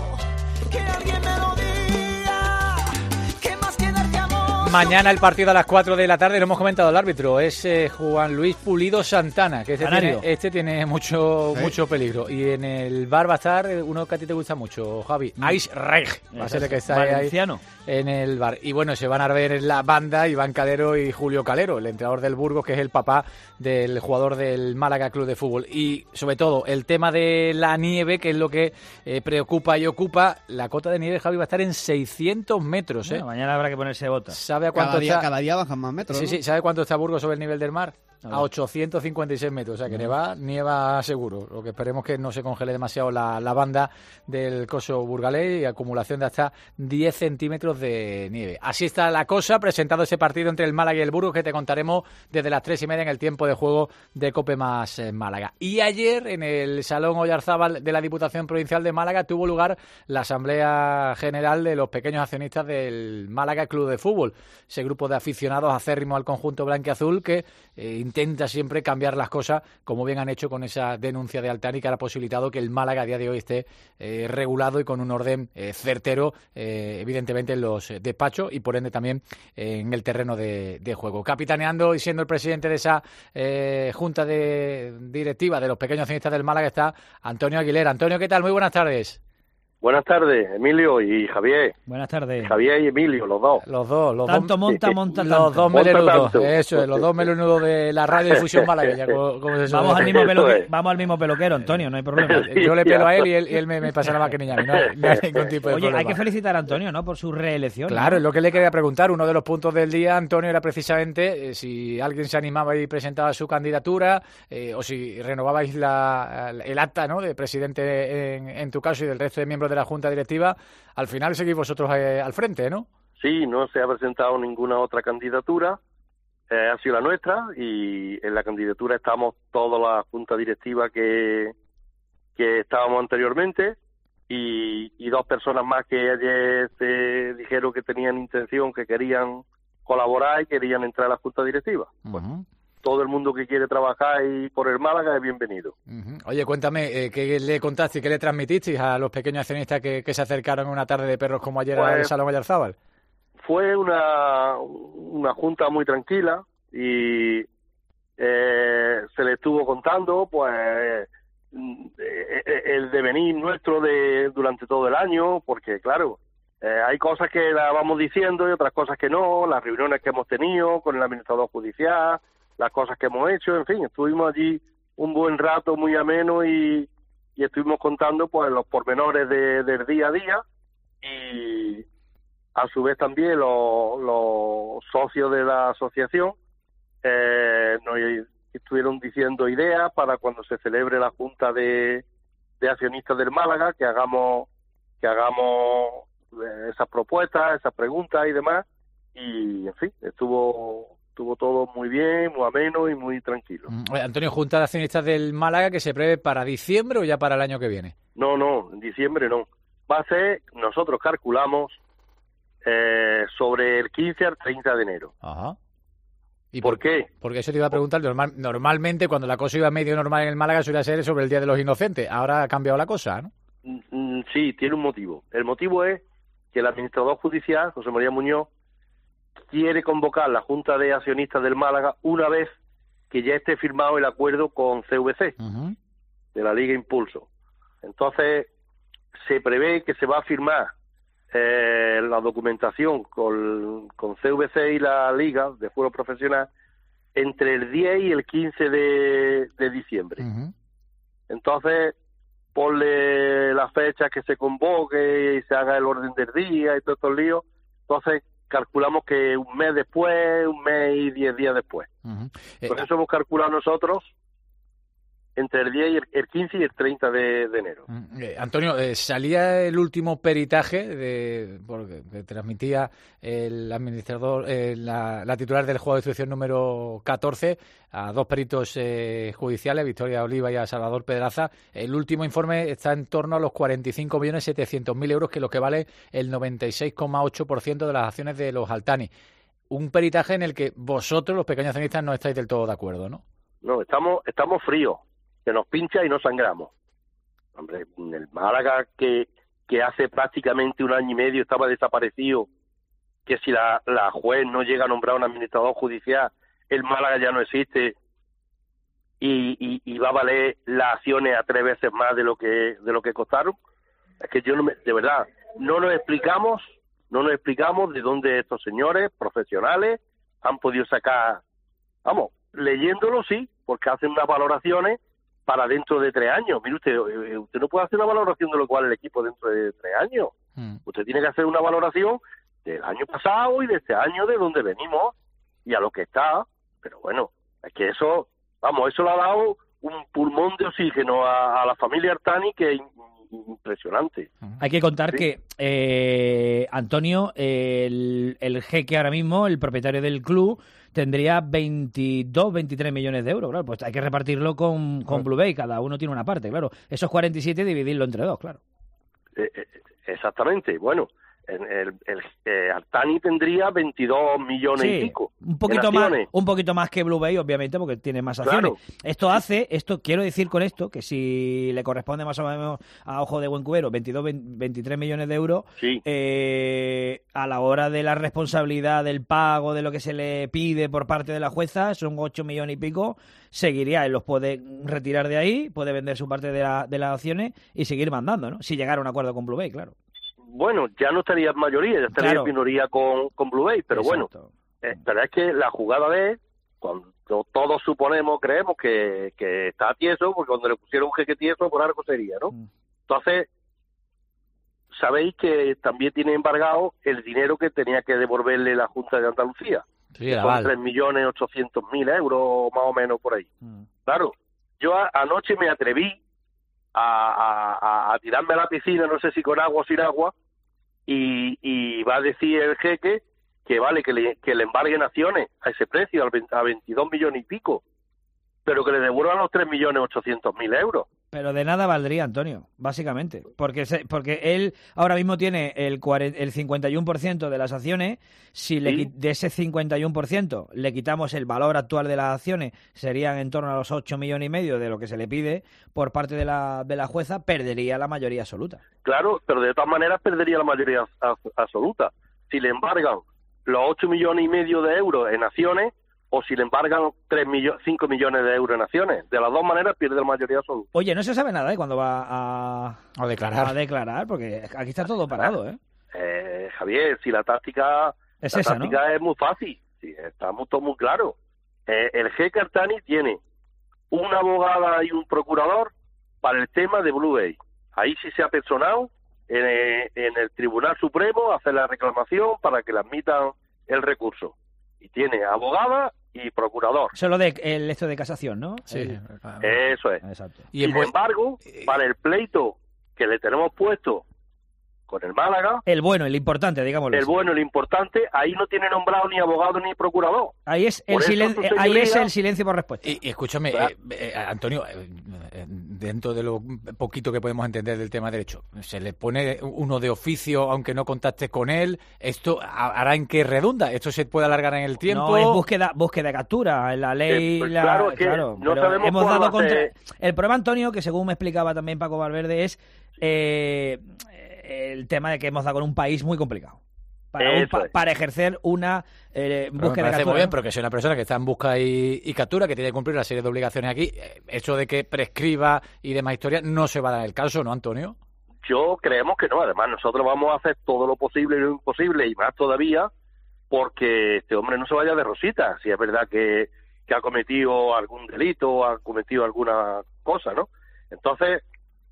que alguien me lo diga, que más que darte amor. Mañana el partido a las cuatro de la tarde, lo hemos comentado el árbitro, es eh, Juan Luis Pulido Santana, que este tiene, este tiene mucho ¿Sí? mucho peligro. Y en el bar va a estar uno que a ti te gusta mucho, Javi, Ais Reg, va a ser el que está ahí Valenciano. en el bar. Y bueno, se van a ver en la banda Iván Calero y Julio Calero, el entrenador del Burgos, que es el papá del jugador del Málaga Club de Fútbol. Y sobre todo el tema de la nieve, que es lo que eh, preocupa y ocupa. La cota de nieve, Javi, va a estar en seiscientos metros. ¿eh? Bueno, mañana habrá que ponerse botas. ¿Sabe a cuánto Cada día, está? cada día bajan más metros. Sí, ¿no? sí, ¿sabe cuánto está Burgos sobre el nivel del mar? A A ochocientos cincuenta y seis metros, o sea que nieva, nieva seguro. Lo que esperemos que no se congele demasiado la, la banda del coso burgalés y acumulación de hasta diez centímetros de nieve. Así está la cosa, presentado ese partido entre el Málaga y el Burgos que te contaremos desde las tres y media en el tiempo de juego de Cope Más eh, Málaga. Y ayer en el Salón Oyarzábal de la Diputación Provincial de Málaga tuvo lugar la Asamblea General de los pequeños accionistas del Málaga Club de Fútbol. Ese grupo de aficionados acérrimos al conjunto blanquiazul que eh, intenta siempre cambiar las cosas, como bien han hecho con esa denuncia de Altani, que ha posibilitado que el Málaga a día de hoy esté eh, regulado y con un orden eh, certero, eh, evidentemente en los despachos y por ende también eh, en el terreno de, de juego. Capitaneando y siendo el presidente de esa eh, junta de directiva de los pequeños accionistas del Málaga está Antonio Aguilera. Antonio, ¿qué tal? Muy buenas tardes. Buenas tardes, Emilio y Javier. Buenas tardes. Javier y Emilio, los dos. Los dos, los tanto dos. monta, monta los tanto. dos Monta melenudos. tanto. Eso es, los dos melenudos de la radiodifusión malagueña. Como, como se suele Vamos al, decir. mismo Eso peloque- es. vamos al mismo peloquero, Antonio, no hay problema. Yo le pelo a él y él, y él me, me pasa la maquinilla a mí. No, hay- no hay ningún tipo de Oye, problema. hay que felicitar a Antonio, ¿no? Por su reelección. Claro, ¿no? es lo que le quería preguntar. Uno de los puntos del día, Antonio, era precisamente eh, si alguien se animaba y presentaba su candidatura eh, o si renovabais la, el acta, ¿no?, de presidente en, en tu caso y del resto de miembros de la Junta Directiva. Al final seguís vosotros eh, al frente, ¿no? Sí, no se ha presentado ninguna otra candidatura, eh, ha sido la nuestra y en la candidatura estamos toda la junta directiva que, que estábamos anteriormente y, y dos personas más que ayer se dijeron que tenían intención, que querían colaborar y querían entrar a la junta directiva. Uh-huh. Todo el mundo que quiere trabajar y por el Málaga es bienvenido. Uh-huh. Oye, cuéntame, eh, ¿qué le contaste y qué le transmitisteis a los pequeños accionistas que, que se acercaron en una tarde de perros como ayer Pues, al Salón Oyarzábal? Fue una, una junta muy tranquila y eh, se le estuvo contando pues eh, el devenir nuestro de durante todo el año, porque claro, eh, hay cosas que las vamos diciendo y otras cosas que no, las reuniones que hemos tenido con el administrador judicial, las cosas que hemos hecho, en fin, estuvimos allí un buen rato muy ameno y, y estuvimos contando pues los pormenores de, del día a día y a su vez también los, los socios de la asociación eh, nos estuvieron diciendo ideas para cuando se celebre la junta de, de accionistas del Málaga, que hagamos que hagamos esas propuestas, esas preguntas y demás, y en fin, estuvo estuvo todo muy bien, muy ameno y muy tranquilo. Oye, Antonio, Junta de Accionistas del Málaga, que se prevé para diciembre o ya para el año que viene. No, no, en diciembre no. Va a ser, nosotros calculamos eh, sobre el quince al treinta de enero. Ajá. ¿Y por, por qué? Porque eso te iba a preguntar. Normal, normalmente, cuando la cosa iba medio normal en el Málaga, suele ser sobre el Día de los Inocentes. Ahora ha cambiado la cosa, ¿no? Mm, sí, tiene un motivo. El motivo es que el administrador judicial, José María Muñoz, quiere convocar la Junta de Accionistas del Málaga una vez que ya esté firmado el acuerdo con C V C, uh-huh. de la Liga Impulso. Entonces, se prevé que se va a firmar eh, la documentación con, con C V C y la Liga de Fútbol Profesional entre el diez y el quince de, de diciembre. Uh-huh. Entonces, ponle las fechas que se convoque y se haga el orden del día y todos estos líos. Entonces calculamos que un mes después, un mes y diez días después. Uh-huh. Eh, Por eso hemos calculado nosotros entre el diez y el, el quince y el treinta de, de enero. Eh, Antonio, eh, salía el último peritaje de, porque, que transmitía el administrador, eh, la, la titular del juzgado de instrucción número catorce, a dos peritos eh, judiciales, Victoria Oliva y a Salvador Pedraza. El último informe está en torno a los cuarenta y cinco millones setecientos mil euros, que es lo que vale el noventa y seis coma ocho por ciento de las acciones de los Altani. Un peritaje en el que vosotros, los pequeños accionistas, no estáis del todo de acuerdo, ¿no? No, estamos, estamos fríos. Que nos pincha y no sangramos. Hombre, el Málaga que, que hace prácticamente un año y medio estaba desaparecido, que si la, la juez no llega a nombrar un administrador judicial, el Málaga ya no existe y, y, y va a valer las acciones a tres veces más de lo que de lo que costaron. Es que yo no me, de verdad, no nos explicamos, no nos explicamos de dónde estos señores profesionales han podido sacar, vamos, leyéndolo sí, porque hacen unas valoraciones para dentro de tres años. Mire usted, usted no puede hacer una valoración de lo cual el equipo dentro de tres años. Mm. Usted tiene que hacer una valoración del año pasado y de este año, de donde venimos y a lo que está. Pero bueno, es que eso, vamos, eso le ha dado un pulmón de oxígeno a, a la familia Altani que es impresionante. Hay que contar ¿Sí? que eh, Antonio, el, el jeque ahora mismo, el propietario del club, tendría veintidós, veintitrés millones de euros, claro, pues hay que repartirlo con, con Blue Bay, cada uno tiene una parte, claro. Esos cuarenta y siete dividirlo entre dos, claro. Eh, eh, exactamente, bueno, el, el, el eh, Altani tendría veintidós millones sí, y pico. Un poquito más, un poquito más que Blue Bay, obviamente, porque tiene más acciones. Claro. Esto hace, esto quiero decir con esto, que si le corresponde más o menos a ojo de buen cubero veintidós, veintitrés millones de euros, sí. eh, a la hora de la responsabilidad del pago de lo que se le pide por parte de la jueza, son ocho millones y pico, seguiría, él los puede retirar de ahí, puede vender su parte de, la, de las acciones y seguir mandando, ¿no? Si llegara a un acuerdo con Blue Bay, claro. Bueno, ya no estaría en mayoría, ya estaría claro. en minoría con, con Blue Bay, pero Exacto. bueno, eh, pero es que la jugada de cuando todos suponemos, creemos que, que está tieso, porque cuando le pusieron un jeque tieso, por algo sería, ¿no? Mm. Entonces, sabéis que también tiene embargado el dinero que tenía que devolverle la Junta de Andalucía. Sí, son vale. tres millones ochocientos mil euros, más o menos por ahí. Mm. Claro, yo a, anoche me atreví A, a, a tirarme a la piscina, no sé si con agua o sin agua, y, y va a decir el jeque que vale, que le, que le embarguen acciones a ese precio, a veintidós millones y pico, pero que le devuelvan los tres millones ochocientos mil euros. Pero de nada valdría, Antonio, básicamente, porque se, porque él ahora mismo tiene el, el cincuenta y uno por ciento de las acciones. Si le, ¿Sí? de ese cincuenta y uno por ciento le quitamos el valor actual de las acciones, serían en torno a los ocho millones y medio de lo que se le pide por parte de la, de la jueza, perdería la mayoría absoluta. Claro, pero de todas maneras perdería la mayoría absoluta. Si le embargan los ocho millones y medio de euros en acciones, o si le embargan tres millones, cinco millones de euros en acciones. De las dos maneras pierde la mayoría absoluta. Oye, no se sabe nada, ¿eh? Cuando va a, a declarar. A declarar, porque aquí está todo parado, ¿eh? eh Javier, si la táctica es, la esa, táctica ¿no? es muy fácil, sí, está muy, todo muy claro. Eh, el jeque Altani tiene una abogada y un procurador para el tema de Blue Bay. Ahí sí se ha personado en, en el Tribunal Supremo a hacer la reclamación para que le admitan el recurso. Y tiene abogada y procurador. Solo de el esto de casación, ¿no? Sí. El... Eso es. Exacto. Y Sin embargo, para el pleito que le tenemos puesto con el Málaga... El bueno, el importante, digámoslo. El así. bueno, el importante, ahí no tiene nombrado ni abogado ni procurador. Ahí es el, silen... ahí es el silencio por respuesta. Y, y escúchame, eh, eh, Antonio, eh, dentro de lo poquito que podemos entender del tema derecho, se le pone uno de oficio, aunque no contacte con él, ¿esto hará en qué redunda? ¿Esto se puede alargar en el tiempo? No, es búsqueda, búsqueda de captura, la ley... Eh, pues la... Claro, es que claro, no sabemos hemos dado hacer... contra... El problema, Antonio, que según me explicaba también Paco Valverde, es... Eh, el tema de que hemos dado con un país muy complicado para, un, pa, para ejercer una eh, búsqueda de captura. Muy bien, pero que sea una persona que está en busca y, y captura, que tiene que cumplir una serie de obligaciones aquí, eh, eso de que prescriba y demás historias no se va a dar el caso, ¿no, Antonio? Yo creemos que no, además nosotros vamos a hacer todo lo posible y lo imposible y más todavía porque este hombre no se vaya de rosita, si es verdad que, que ha cometido algún delito o ha cometido alguna cosa, ¿no? Entonces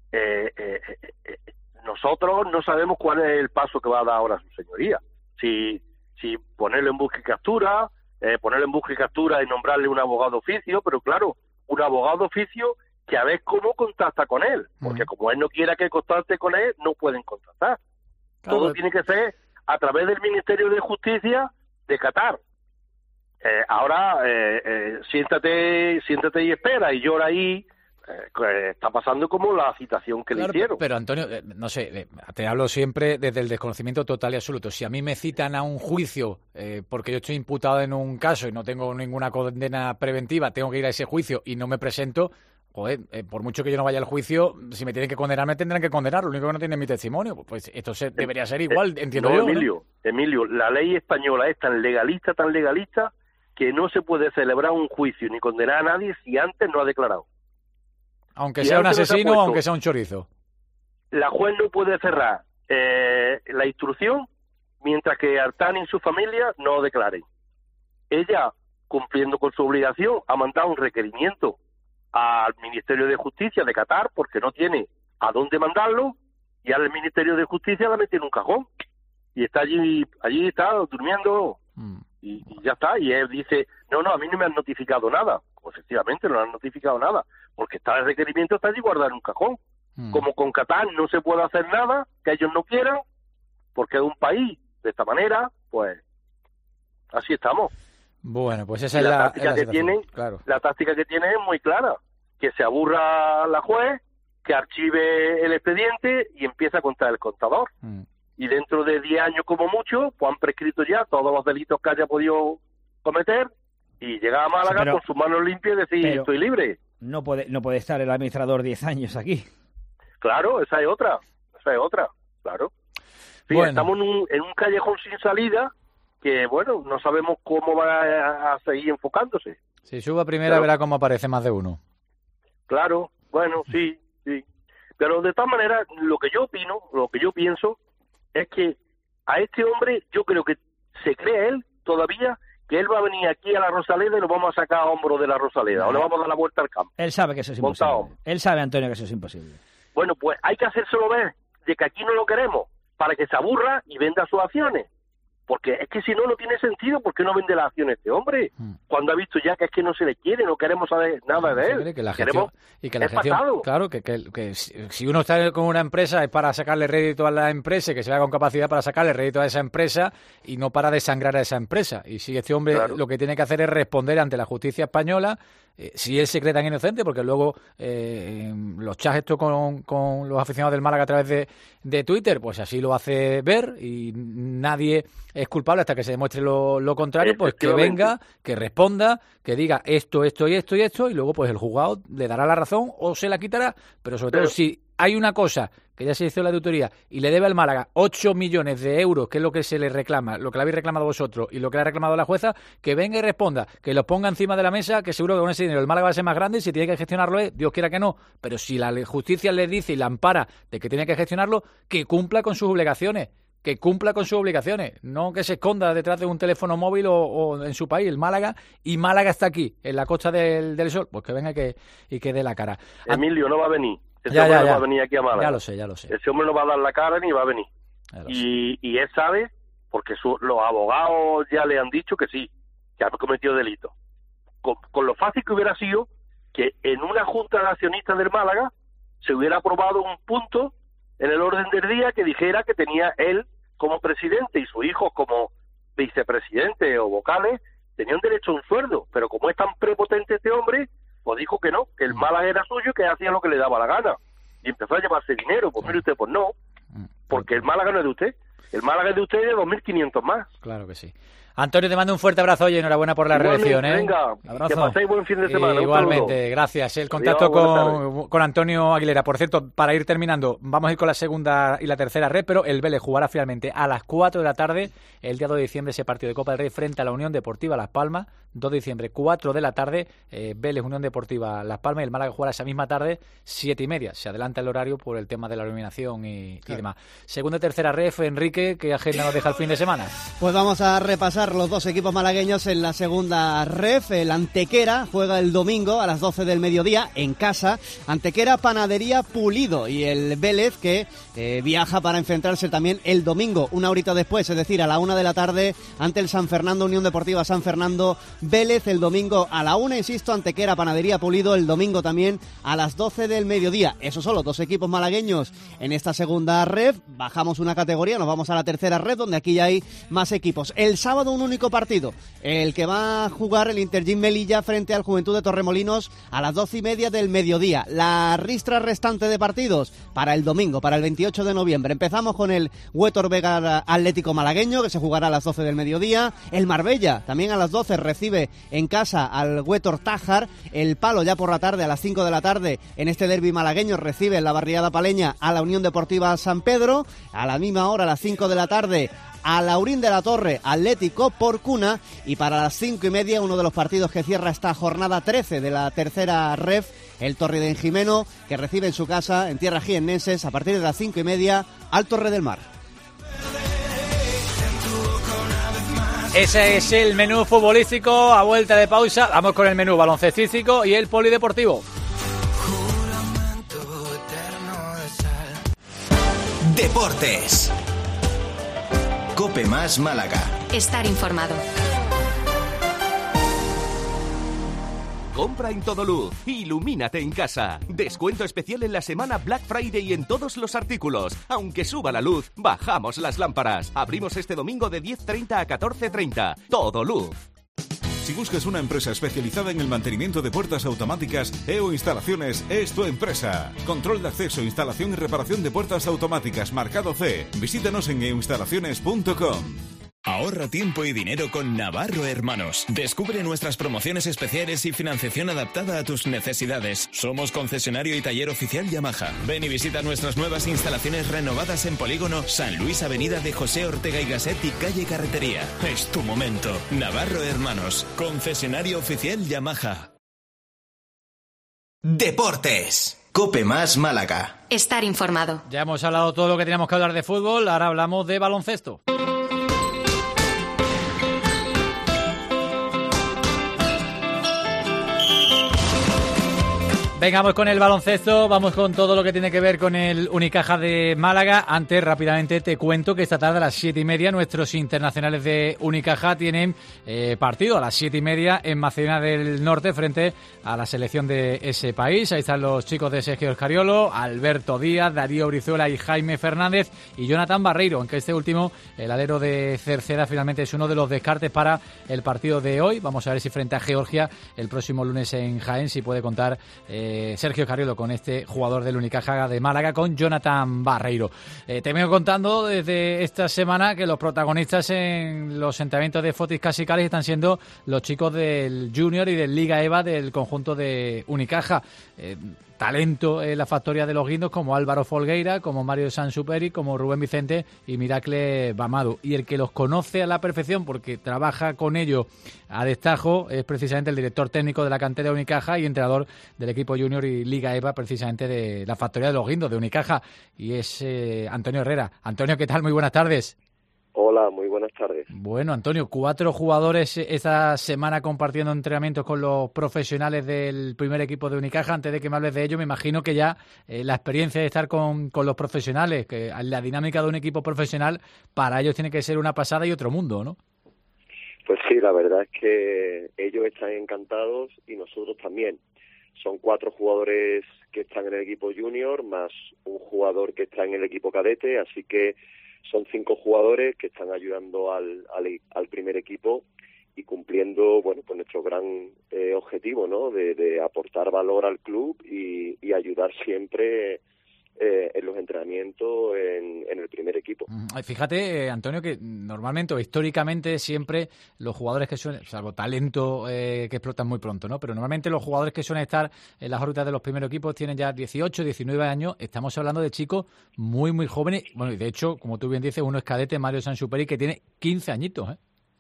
eh, eh, eh, nosotros no sabemos cuál es el paso que va a dar ahora su señoría. Si, si ponerlo en busca y captura, eh, ponerlo en busca y captura y nombrarle un abogado de oficio, pero claro, un abogado de oficio que a ver cómo contacta con él, porque como él no quiera que contacte con él, no pueden contactar. Claro. Todo tiene que ser a través del Ministerio de Justicia de Qatar. Eh, ahora, eh, eh, siéntate, siéntate y espera, y llora ahí. Eh, está pasando como la citación que claro, le hicieron. Pero, Antonio, eh, no sé, eh, te hablo siempre desde el desconocimiento total y absoluto. Si a mí me citan a un juicio eh, porque yo estoy imputado en un caso y no tengo ninguna condena preventiva, tengo que ir a ese juicio y no me presento, joder, eh, por mucho que yo no vaya al juicio, si me tienen que condenar, me tendrán que condenar. Lo único que no tiene es mi testimonio. Pues esto se, debería ser igual, eh, entiendo no, yo. Emilio, ¿no? Emilio, la ley española es tan legalista, tan legalista, que no se puede celebrar un juicio ni condenar a nadie si antes no ha declarado. Aunque si sea un asesino puesto, o aunque sea un chorizo. La juez no puede cerrar eh, la instrucción mientras que Artani y su familia no declaren. Ella, cumpliendo con su obligación, ha mandado un requerimiento al Ministerio de Justicia de Qatar porque no tiene a dónde mandarlo, y al Ministerio de Justicia la mete en un cajón y está allí allí está durmiendo mm. y, y ya está, y él dice no, no, a mí no me han notificado nada. Pues efectivamente no le han notificado nada porque está el requerimiento, está allí guardado en un cajón. mm. Como con Qatar no se puede hacer nada que ellos no quieran porque es un país de esta manera, pues así estamos. Bueno, pues esa y es la, la táctica es la que situación, tienen, claro. La táctica que tienen es muy clara, que se aburra la juez, que archive el expediente y empieza a contar el contador. Mm. Y dentro de diez años como mucho, pues han prescrito ya todos los delitos que haya podido cometer y llega a Málaga sí, pero, con sus manos limpias y decir, estoy libre. No puede no puede estar el administrador diez años aquí. Claro, esa es otra, esa es otra, claro. Sí, bueno. Estamos en un, en un callejón sin salida que, bueno, no sabemos cómo va a, a seguir enfocándose. Si suba primera pero, verá cómo aparece más de uno. Claro, bueno, sí, sí. Pero de todas maneras, lo que yo opino, lo que yo pienso, es que a este hombre, yo creo que se cree él todavía que él va a venir aquí a la Rosaleda y lo vamos a sacar a hombro de la Rosaleda, no. o le vamos a dar la vuelta al campo. Él sabe que eso es imposible. Montado. Él sabe, Antonio, que eso es imposible. Bueno, pues hay que hacérselo ver de que aquí no lo queremos, para que se aburra y venda sus acciones. Porque es que si no, no tiene sentido. ¿Por qué no vende las acciones este hombre? Mm. Cuando ha visto ya que es que no se le quiere, no queremos saber nada de él. Que la gestión, y que la gestión, claro, que, que, que si uno está con una empresa es para sacarle rédito a la empresa, que se vea con capacidad para sacarle rédito a esa empresa y no para desangrar a esa empresa. Y si este hombre claro. lo que tiene que hacer es responder ante la justicia española, eh, si él se cree tan inocente, porque luego eh, los chats estos con, con los aficionados del Málaga a través de, de Twitter, pues así lo hace ver y nadie es culpable hasta que se demuestre lo, lo contrario, pues que venga, que responda, que diga esto, esto y esto y esto, y luego pues el juzgado le dará la razón o se la quitará, pero sobre pero, todo si hay una cosa que ya se hizo la auditoría y le debe al Málaga ocho millones de euros, que es lo que se le reclama, lo que le habéis reclamado vosotros y lo que le ha reclamado la jueza, que venga y responda, que lo ponga encima de la mesa, que seguro que con ese dinero el Málaga va a ser más grande y si tiene que gestionarlo es, Dios quiera que no, pero si la justicia le dice y la ampara de que tiene que gestionarlo, que cumpla con sus obligaciones. Que cumpla con sus obligaciones, no que se esconda detrás de un teléfono móvil o, o en su país, el Málaga, y Málaga está aquí, en la Costa del, del Sol, pues que venga y que, y que dé la cara. Emilio no va a venir, ese ya, hombre ya, no ya. va a venir aquí a Málaga. Ya lo sé, ya lo sé. Ese hombre no va a dar la cara ni va a venir. Y, y él sabe, porque su, los abogados ya le han dicho que sí, que ha cometido delito. Con, con lo fácil que hubiera sido que en una junta de accionistas del Málaga se hubiera aprobado un punto en el orden del día que dijera que tenía él como presidente y su hijo como vicepresidente o vocales, tenían derecho a un sueldo, pero como es tan prepotente este hombre, pues dijo que no, que el Málaga era suyo, que hacía lo que le daba la gana, y empezó a llevarse dinero. Pues mire usted, pues no, porque el Málaga no es de usted, el Málaga es de usted de dos mil quinientos más. Claro que sí. Antonio, te mando un fuerte abrazo y enhorabuena por la reelección, ¿eh? Venga, abrazo. Que paséis buen fin de semana. Eh, igualmente, gracias. El contacto Adiós, con, con Antonio Aguilera. Por cierto, para ir terminando, vamos a ir con la segunda y la tercera red, pero el Vélez jugará finalmente a las cuatro de la tarde, el día dos de diciembre, ese partido de Copa del Rey frente a la Unión Deportiva Las Palmas. dos de diciembre, cuatro de la tarde, eh, Vélez, Unión Deportiva Las Palmas, y el Málaga jugará esa misma tarde, siete y media. Se adelanta el horario por el tema de la iluminación y, claro. y demás. Segunda y tercera red, Enrique, ¿qué agenda nos deja el fin de semana? Pues vamos a repasar debutar los dos equipos malagueños en la segunda ref. El Antequera juega el domingo a las doce del mediodía en casa. Antequera Panadería Pulido, y el Vélez que eh, viaja para enfrentarse también el domingo, una horita después, es decir, a la una de la tarde, ante el San Fernando Unión Deportiva San Fernando. Vélez el domingo a la una, insisto, Antequera Panadería Pulido el domingo también a las doce del mediodía. Esos son los dos equipos malagueños en esta segunda ref. Bajamos una categoría, nos vamos a la tercera ref, donde aquí ya hay más equipos. El sábado un único partido, el que va a jugar el Intergym Melilla frente al Juventud de Torremolinos a las doce y media del mediodía. La ristra restante de partidos para el domingo, para el veintiocho de noviembre. Empezamos con el Huétor Vega Atlético Malagueño, que se jugará a las doce del mediodía. El Marbella, también a las doce, recibe en casa al Huétor Tájar. El Palo, ya por la tarde, a las cinco de la tarde, en este derbi malagueño, recibe en la barriada paleña a la Unión Deportiva San Pedro. A la misma hora, a las cinco de la tarde, a Laurín de la Torre, Atlético Porcuna. Y para las cinco y media, uno de los partidos que cierra esta jornada trece de la tercera ref, el Torredonjimeno, que recibe en su casa, en tierras jiennenses, a partir de las cinco y media, al Torre del Mar. Ese es el menú futbolístico. A vuelta de pausa vamos con el menú baloncestístico y el polideportivo. Deportes. Cope Más Málaga. Estar informado. Compra en Todoluz, ilumínate en casa. Descuento especial en la semana Black Friday en todos los artículos. Aunque suba la luz, bajamos las lámparas. Abrimos este domingo de diez treinta a catorce treinta. Todoluz. Si buscas una empresa especializada en el mantenimiento de puertas automáticas, E O Instalaciones es tu empresa. Control de acceso, instalación y reparación de puertas automáticas marcado C. Visítanos en e o instalaciones punto com. Ahorra tiempo y dinero con Navarro Hermanos. Descubre nuestras promociones especiales y financiación adaptada a tus necesidades. Somos concesionario y taller oficial Yamaha. Ven y visita nuestras nuevas instalaciones renovadas en Polígono San Luis, avenida de José Ortega y Gasset y calle Carretería. Es tu momento. Navarro Hermanos, concesionario oficial Yamaha. Deportes. Cope Más Málaga. Estar informado. Ya hemos hablado todo lo que teníamos que hablar de fútbol, ahora hablamos de baloncesto. Venga, vamos con el baloncesto, vamos con todo lo que tiene que ver con el Unicaja de Málaga. Antes, rápidamente, te cuento que esta tarde a las siete y media nuestros internacionales de Unicaja tienen eh, partido a las siete y media en Macedonia del Norte frente a la selección de ese país. Ahí están los chicos de Sergio Escariolo, Alberto Díaz, Darío Brizuela y Jaime Fernández y Jonathan Barreiro, aunque este último, el alero de Cerceda, finalmente es uno de los descartes para el partido de hoy. Vamos a ver si frente a Georgia el próximo lunes en Jaén, si puede contar eh, Sergio Escariolo con este jugador del Unicaja de Málaga, con Jonathan Barreiro. Eh, te vengo contando desde esta semana que los protagonistas en los entrenamientos de Fotis Casicales están siendo los chicos del Junior y del Liga EVA del conjunto de Unicaja. Eh, talento en la factoría de los guindos como Álvaro Folgueira, como Mario Sansuperi, como Rubén Vicente y Miracle Bamadu. Y el que los conoce a la perfección, porque trabaja con ellos a destajo, es precisamente el director técnico de la cantera de Unicaja y entrenador del equipo Junior y Liga EVA, precisamente de la factoría de los guindos de Unicaja, y es eh, Antonio Herrera. Antonio, ¿qué tal? Muy buenas tardes. Hola, muy buenas tardes. Bueno, Antonio, cuatro jugadores esta semana compartiendo entrenamientos con los profesionales del primer equipo de Unicaja. Antes de que me hables de ello, me imagino que ya eh, la experiencia de estar con, con los profesionales, que la dinámica de un equipo profesional, para ellos tiene que ser una pasada y otro mundo, ¿no? Pues sí, la verdad es que ellos están encantados y nosotros también. Son cuatro jugadores que están en el equipo junior, más un jugador que está en el equipo cadete, así que son cinco jugadores que están ayudando al, al, al primer equipo y cumpliendo, bueno, pues nuestro gran eh, objetivo, ¿no? De, de aportar valor al club y, y ayudar siempre eh, en los entrenamientos en, en el primer equipo. Fíjate, eh, Antonio, que normalmente o históricamente siempre los jugadores que suelen, salvo talento eh, que explotan muy pronto, ¿no? Pero normalmente los jugadores que suelen estar en las órbitas de los primeros equipos tienen ya dieciocho, diecinueve años. Estamos hablando de chicos muy, muy jóvenes. Bueno, y de hecho, como tú bien dices, uno es cadete, Mario Sansuperi, que tiene quince añitos, ¿eh?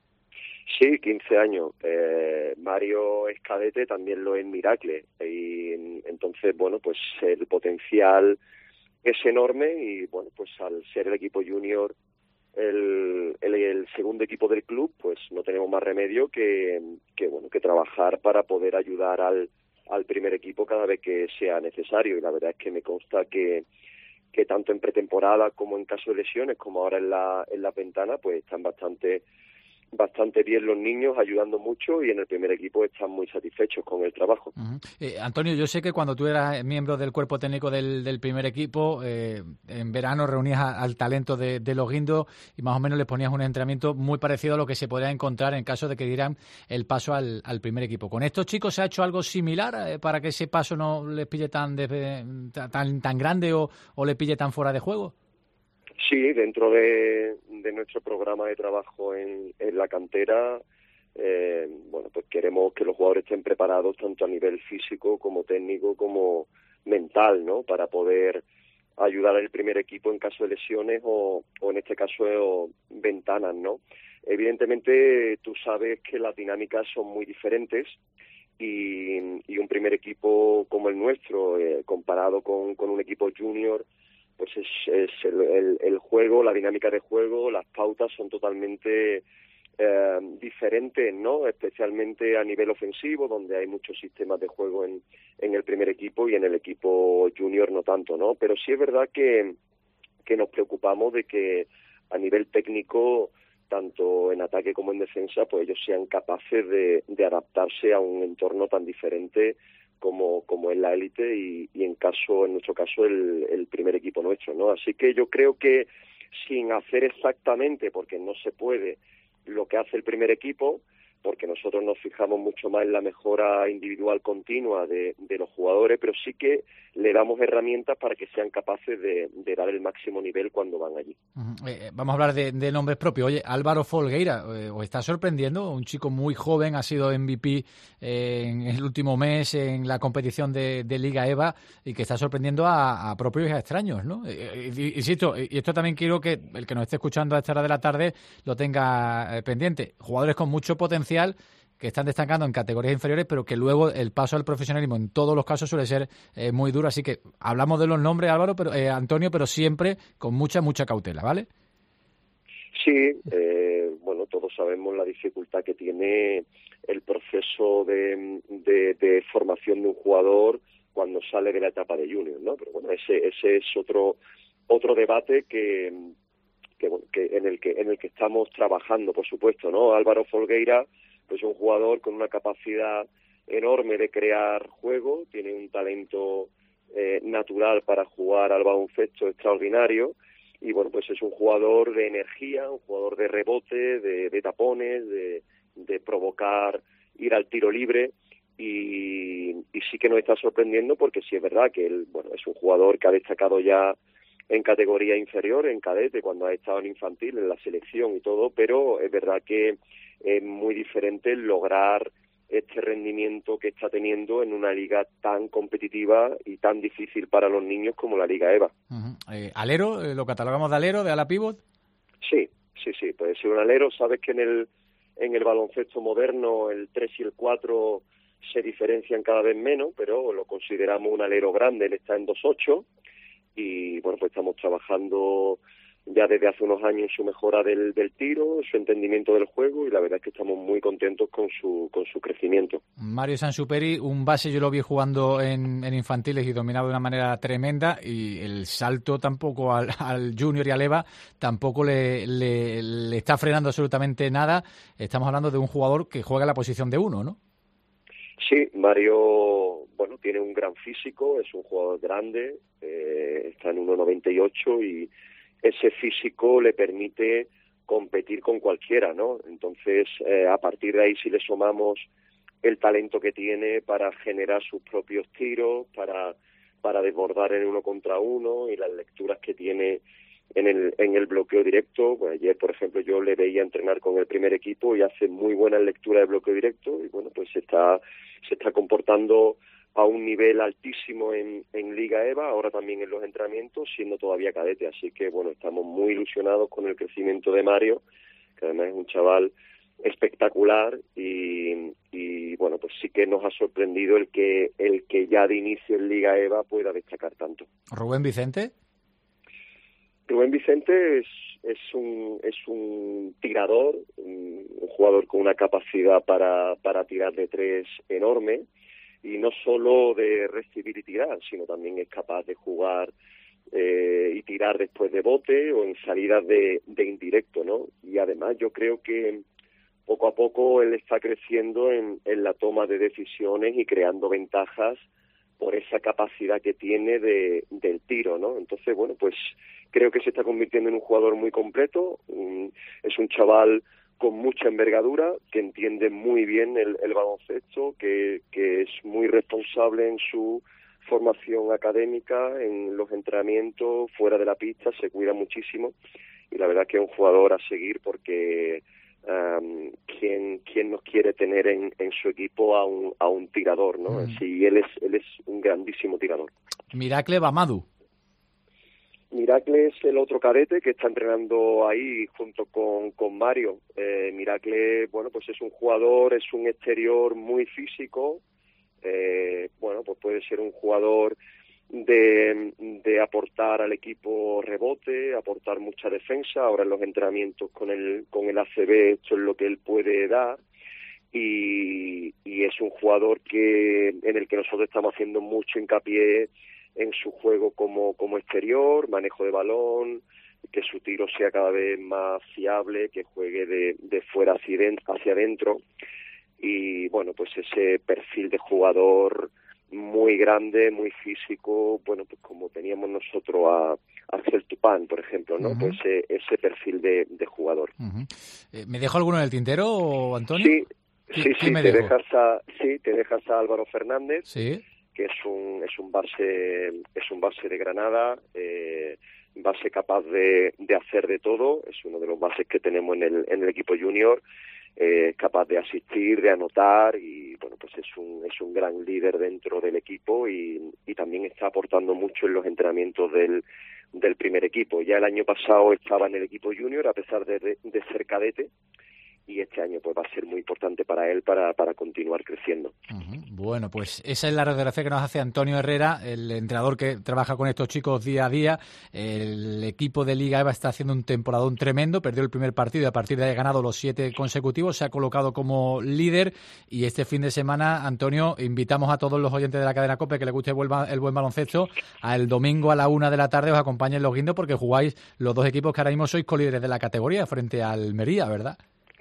Sí, quince años. Eh, Mario es cadete, también lo es Miracle. Y entonces, bueno, pues el potencial es enorme y, bueno, pues al ser el equipo junior el, el, el segundo equipo del club, pues no tenemos más remedio que, que bueno que trabajar para poder ayudar al, al primer equipo cada vez que sea necesario. Y la verdad es que me consta que que tanto en pretemporada como en caso de lesiones, como ahora en la en la ventana, pues están bastante bastante bien los niños, ayudando mucho, y en el primer equipo están muy satisfechos con el trabajo. Uh-huh. eh, Antonio, yo sé que cuando tú eras miembro del cuerpo técnico del, del primer equipo, eh, en verano reunías a, al talento de, de los guindos y más o menos les ponías un entrenamiento muy parecido a lo que se podría encontrar en caso de que dieran el paso al, al primer equipo. ¿Con estos chicos se ha hecho algo similar eh, para que ese paso no les pille tan, de, tan, tan grande o, o les pille tan fuera de juego? Sí, dentro de, de nuestro programa de trabajo en, en la cantera, eh, bueno, pues queremos que los jugadores estén preparados tanto a nivel físico como técnico como mental, ¿no? Para poder ayudar al primer equipo en caso de lesiones o, o en este caso o ventanas, ¿no? Evidentemente tú sabes que las dinámicas son muy diferentes y, y un primer equipo como el nuestro, eh, comparado con, con un equipo junior, pues es, es el, el, el juego, la dinámica de juego, las pautas son totalmente eh, diferentes, ¿no? Especialmente a nivel ofensivo, donde hay muchos sistemas de juego en, en el primer equipo y en el equipo junior no tanto, ¿no? Pero sí es verdad que, que nos preocupamos de que a nivel técnico, tanto en ataque como en defensa, pues ellos sean capaces de, de adaptarse a un entorno tan diferente como como en la élite y, y en caso en nuestro caso el, el primer equipo nuestro, ¿no? Así que yo creo que sin hacer exactamente, porque no se puede, lo que hace el primer equipo, porque nosotros nos fijamos mucho más en la mejora individual continua de, de los jugadores, pero sí que le damos herramientas para que sean capaces de, de dar el máximo nivel cuando van allí. Uh-huh. Eh, vamos a hablar de, de nombres propios. Oye, Álvaro Folgueira, eh, ¿os está sorprendiendo? Un chico muy joven, ha sido M V P eh, en el último mes en la competición de, de Liga EVA y que está sorprendiendo a, a propios y a extraños, ¿no? Eh, eh, insisto, y esto también quiero que el que nos esté escuchando a esta hora de la tarde lo tenga eh, pendiente. Jugadores con mucho potencial que están destacando en categorías inferiores, pero que luego el paso al profesionalismo en todos los casos suele ser eh, muy duro. Así que hablamos de los nombres, Álvaro, pero eh, Antonio, pero siempre con mucha, mucha cautela, ¿vale? Sí, eh, bueno, todos sabemos la dificultad que tiene el proceso de, de, de formación de un jugador cuando sale de la etapa de junior, ¿no? Pero bueno, ese, ese es otro otro debate que que, bueno, que en el que en el que estamos trabajando, por supuesto, ¿no? Álvaro Folgueira, pues un jugador con una capacidad enorme de crear juego, tiene un talento eh, natural para jugar al baloncesto extraordinario y bueno, pues es un jugador de energía, un jugador de rebote, de, de tapones, de, de provocar, ir al tiro libre y, y sí que nos está sorprendiendo porque sí es verdad que él, bueno, es un jugador que ha destacado ya en categoría inferior, en cadete, cuando ha estado en infantil, en la selección y todo, pero es verdad que es muy diferente lograr este rendimiento que está teniendo en una liga tan competitiva y tan difícil para los niños como la Liga EVA. Uh-huh. Eh, ¿Alero? ¿Lo catalogamos de alero, de ala pívot? Sí, sí, sí, puede ser un alero. Sabes que en el en el baloncesto moderno el tres y el cuatro se diferencian cada vez menos, pero lo consideramos un alero grande. Él está en dos ocho y bueno, pues estamos trabajando ya desde hace unos años su mejora del, del tiro, su entendimiento del juego y la verdad es que estamos muy contentos con su con su crecimiento. Mario Sansuperi, un base yo lo vi jugando en, en infantiles y dominado de una manera tremenda y el salto tampoco al, al junior y al EVA tampoco le, le, le está frenando absolutamente nada. Estamos hablando de un jugador que juega en la posición de uno, ¿no? Sí, Mario, bueno, tiene un gran físico, es un jugador grande, eh, está en uno noventa y ocho y ese físico le permite competir con cualquiera, ¿no? Entonces, eh, a partir de ahí, si le sumamos el talento que tiene para generar sus propios tiros, para para desbordar en uno contra uno y las lecturas que tiene en el en el bloqueo directo. Pues ayer, por ejemplo, yo le veía entrenar con el primer equipo y hace muy buena lectura de bloqueo directo y, bueno, pues se está se está comportando a un nivel altísimo en, en Liga EVA, ahora también en los entrenamientos, siendo todavía cadete. Así que, bueno, estamos muy ilusionados con el crecimiento de Mario, que además es un chaval espectacular y, y bueno, pues sí que nos ha sorprendido el que el que ya de inicio en Liga EVA pueda destacar tanto. ¿Rubén Vicente? Rubén Vicente es, es un es un tirador, un, un jugador con una capacidad para, para tirar de tres enorme, y no solo de recibir y tirar, sino también es capaz de jugar eh, y tirar después de bote o en salidas de, de indirecto, ¿no? Y además yo creo que poco a poco él está creciendo en, en la toma de decisiones y creando ventajas por esa capacidad que tiene de, del tiro, ¿no? Entonces, bueno, pues creo que se está convirtiendo en un jugador muy completo. Un, es un chaval con mucha envergadura, que entiende muy bien el, el baloncesto, que, que es muy responsable en su formación académica, en los entrenamientos, fuera de la pista, se cuida muchísimo, y la verdad que es un jugador a seguir porque um, ¿quién, quién nos quiere tener en, en su equipo a un, a un tirador, ¿no? Mm. Sí, él es, él es un grandísimo tirador. Miracle Bamadu. Miracle es el otro cadete que está entrenando ahí junto con, con Mario. Eh, Miracle, bueno, pues es un jugador, es un exterior muy físico. Eh, bueno, pues puede ser un jugador de, de aportar al equipo rebote, aportar mucha defensa. Ahora en los entrenamientos con el, con el A C B esto es lo que él puede dar. Y, y es un jugador que en el que nosotros estamos haciendo mucho hincapié en su juego como, como exterior, manejo de balón, que su tiro sea cada vez más fiable, que juegue de, de fuera hacia dentro, hacia adentro. Y bueno, pues ese perfil de jugador muy grande, muy físico, bueno, pues como teníamos nosotros a, a Axel Tupan, por ejemplo, ¿no? Uh-huh. Pues eh, ese perfil de, de jugador. Uh-huh. Eh, ¿Me dejo alguno en el tintero, Antonio? Sí, ¿Qué, sí, qué sí, me te dejo? dejas a, sí, te dejas a Álvaro Fernández. Sí. Que es un es un base es un base de Granada, eh, base capaz de, de hacer de todo, es uno de los bases que tenemos en el en el equipo junior, eh, capaz de asistir, de anotar, y bueno, pues es un es un gran líder dentro del equipo, y, y también está aportando mucho en los entrenamientos del del primer equipo. Ya el año pasado estaba en el equipo junior a pesar de, de, de ser cadete, y este año pues va a ser muy importante para él para, para continuar creciendo. Uh-huh. Bueno, pues esa es la radiografía que nos hace Antonio Herrera, el entrenador que trabaja con estos chicos día a día. El equipo de Liga EVA está haciendo un temporadón tremendo, perdió el primer partido y a partir de ahí ha ganado los siete consecutivos, se ha colocado como líder, y este fin de semana, Antonio, invitamos a todos los oyentes de la cadena COPE que les guste el buen, el buen baloncesto, al domingo a la una de la tarde os acompañen los guindos porque jugáis los dos equipos que ahora mismo sois colíderes de la categoría frente al Almería, ¿verdad?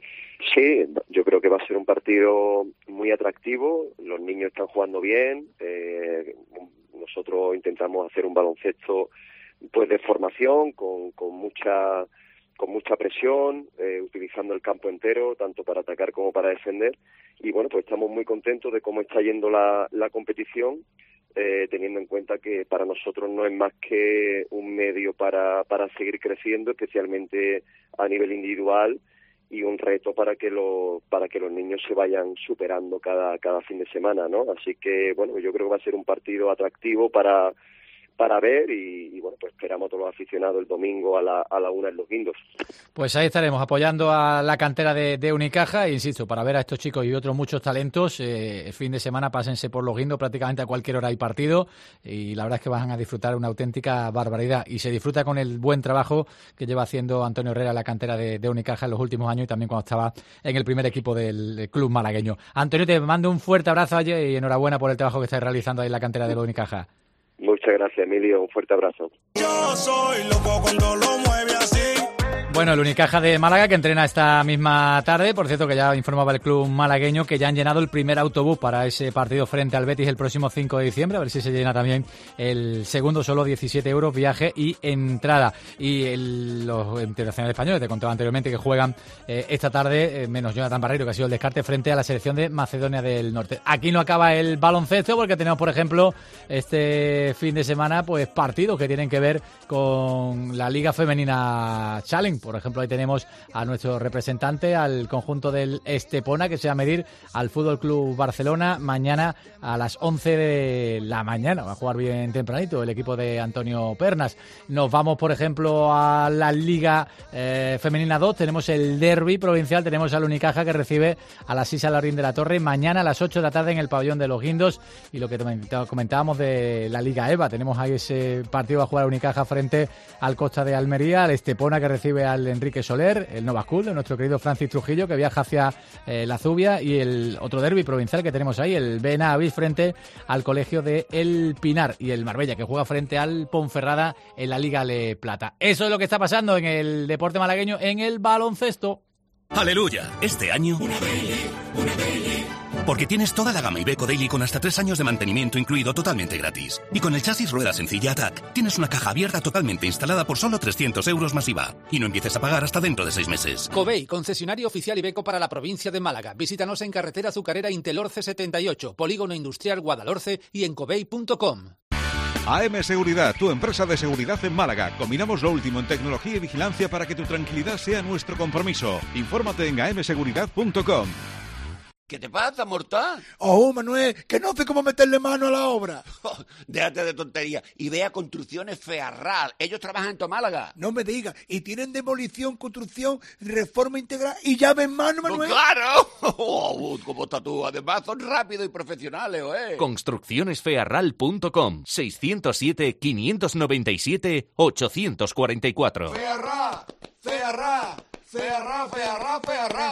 Sí, yo creo que va a ser un partido muy atractivo. Los niños están jugando bien. Eh, nosotros intentamos hacer un baloncesto pues de formación con, con mucha con mucha presión, eh, utilizando el campo entero tanto para atacar como para defender. Y bueno, pues estamos muy contentos de cómo está yendo la, la competición, eh, teniendo en cuenta que para nosotros no es más que un medio para para seguir creciendo, especialmente a nivel individual, y un reto para que los para que los niños se vayan superando cada cada fin de semana, ¿no? Así que bueno, yo creo que va a ser un partido atractivo para para ver, y, y bueno, pues esperamos a todos los aficionados el domingo a la a la una en Los Guindos. Pues ahí estaremos apoyando a la cantera de, de Unicaja, e insisto, para ver a estos chicos y otros muchos talentos. Eh, el fin de semana pásense por Los Guindos, prácticamente a cualquier hora hay partido, y la verdad es que van a disfrutar una auténtica barbaridad, y se disfruta con el buen trabajo que lleva haciendo Antonio Herrera en la cantera de, de Unicaja en los últimos años, y también cuando estaba en el primer equipo del, del club malagueño. Antonio, te mando un fuerte abrazo ayer y enhorabuena por el trabajo que estáis realizando ahí en la cantera de Unicaja. Muchas gracias, Emilio. Un fuerte abrazo. Yo soy loco cuando lo mueve así. Bueno, el Unicaja de Málaga que entrena esta misma tarde. Por cierto, que ya informaba el club malagueño que ya han llenado el primer autobús para ese partido frente al Betis el próximo cinco de diciembre. A ver si se llena también el segundo, solo diecisiete euros, viaje y entrada. Y el, los internacionales españoles, te contaba anteriormente, que juegan eh, esta tarde, eh, menos Jonathan Barreiro, que ha sido el descarte frente a la selección de Macedonia del Norte. Aquí no acaba el baloncesto porque tenemos, por ejemplo, este fin de semana, pues partidos que tienen que ver con la Liga Femenina Challenge. Por ejemplo, ahí tenemos a nuestro representante, al conjunto del Estepona, que se va a medir al Fútbol Club Barcelona mañana a las once de la mañana. Va a jugar bien tempranito el equipo de Antonio Pernas. Nos vamos, por ejemplo, a la Liga eh, Femenina dos. Tenemos el derbi provincial, tenemos al Unicaja que recibe a la Sisa Laurín de la Torre mañana a las ocho de la tarde en el pabellón de los Guindos. Y lo que comentábamos de la Liga EVA, tenemos ahí ese partido a jugar a Unicaja frente al Costa de Almería, al Estepona que recibe al Enrique Soler, el Nova School de nuestro querido Francis Trujillo que viaja hacia eh, la Zubia, y el otro derbi provincial que tenemos ahí, el Bena Avis frente al Colegio de El Pinar, y el Marbella que juega frente al Ponferrada en la Liga Le Plata. Eso es lo que está pasando en el deporte malagueño en el baloncesto. ¡Aleluya! Este año... Una Daily, una Daily. Porque tienes toda la gama Iveco Daily con hasta tres años de mantenimiento incluido totalmente gratis. Y con el chasis rueda sencilla Attack, tienes una caja abierta totalmente instalada por solo trescientos euros más I V A. Y no empieces a pagar hasta dentro de seis meses. Covey, concesionario oficial Iveco para la provincia de Málaga. Visítanos en carretera azucarera Intelorce setenta y ocho, Polígono Industrial Guadalhorce y en covey punto com. A M Seguridad, tu empresa de seguridad en Málaga. Combinamos lo último en tecnología y vigilancia para que tu tranquilidad sea nuestro compromiso. Infórmate en a m seguridad punto com. ¿Qué te pasa, mortal? Oh, Manuel, que no sé cómo meterle mano a la obra. Oh, déjate de tontería y ve a Construcciones Fearral. Ellos trabajan en tu Málaga. No me digas. Y tienen demolición, construcción, reforma integral y llave en mano, Manuel. ¡Oh, claro! Oh, ¿cómo estás tú? Además, son rápidos y profesionales, ¿eh? Construcciones Fearral punto com. seiscientos siete, quinientos noventa y siete, ochocientos cuarenta y cuatro. Fearral, Fearral, Fearral, Fearral, Fearral.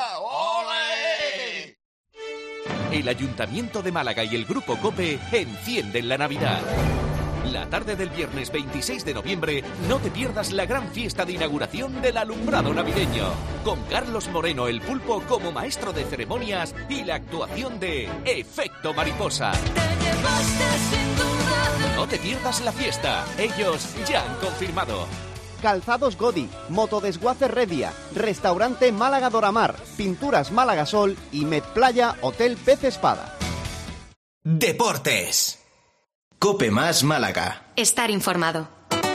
¡Ole! El Ayuntamiento de Málaga y el Grupo COPE encienden la Navidad. La tarde del viernes veintiséis de noviembre, no te pierdas la gran fiesta de inauguración del alumbrado navideño, con Carlos Moreno el Pulpo como maestro de ceremonias y la actuación de Efecto Mariposa. No te pierdas la fiesta, ellos ya han confirmado. Calzados Godi, Motodesguace Redia, Restaurante Málaga Doramar, Pinturas Málaga Sol y Medplaya Hotel Pez Espada. Deportes. Cope Más Málaga. Estar informado.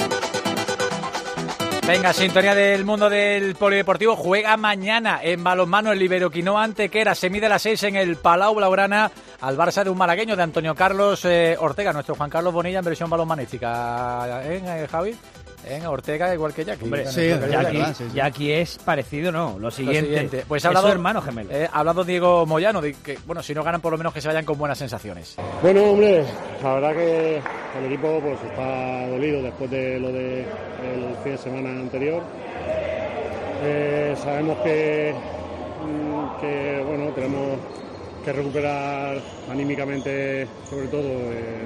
Venga, sintonía del mundo del polideportivo. Juega mañana en balonmano el Iberoquinoa Antequera. Se mide a las seis en el Palau Blaugrana al Barça de un malagueño, de Antonio Carlos eh, Ortega, nuestro Juan Carlos Bonilla en versión balonmanística. ¿Eh, eh, Javi? ¿Eh? Ortega igual que Jackie. Hombre, sí, Jackie, sí, sí. Jackie es parecido, ¿no? Lo siguiente. Lo siguiente. Pues ha hablado, es su hermano gemelo. Eh, ha hablado Diego Moyano de que, bueno, si no ganan, por lo menos que se vayan con buenas sensaciones. Bueno, hombre, la verdad que el equipo pues está dolido después de lo del fin de semana anterior. Eh, sabemos que, que, bueno, tenemos que recuperar anímicamente, sobre todo, eh,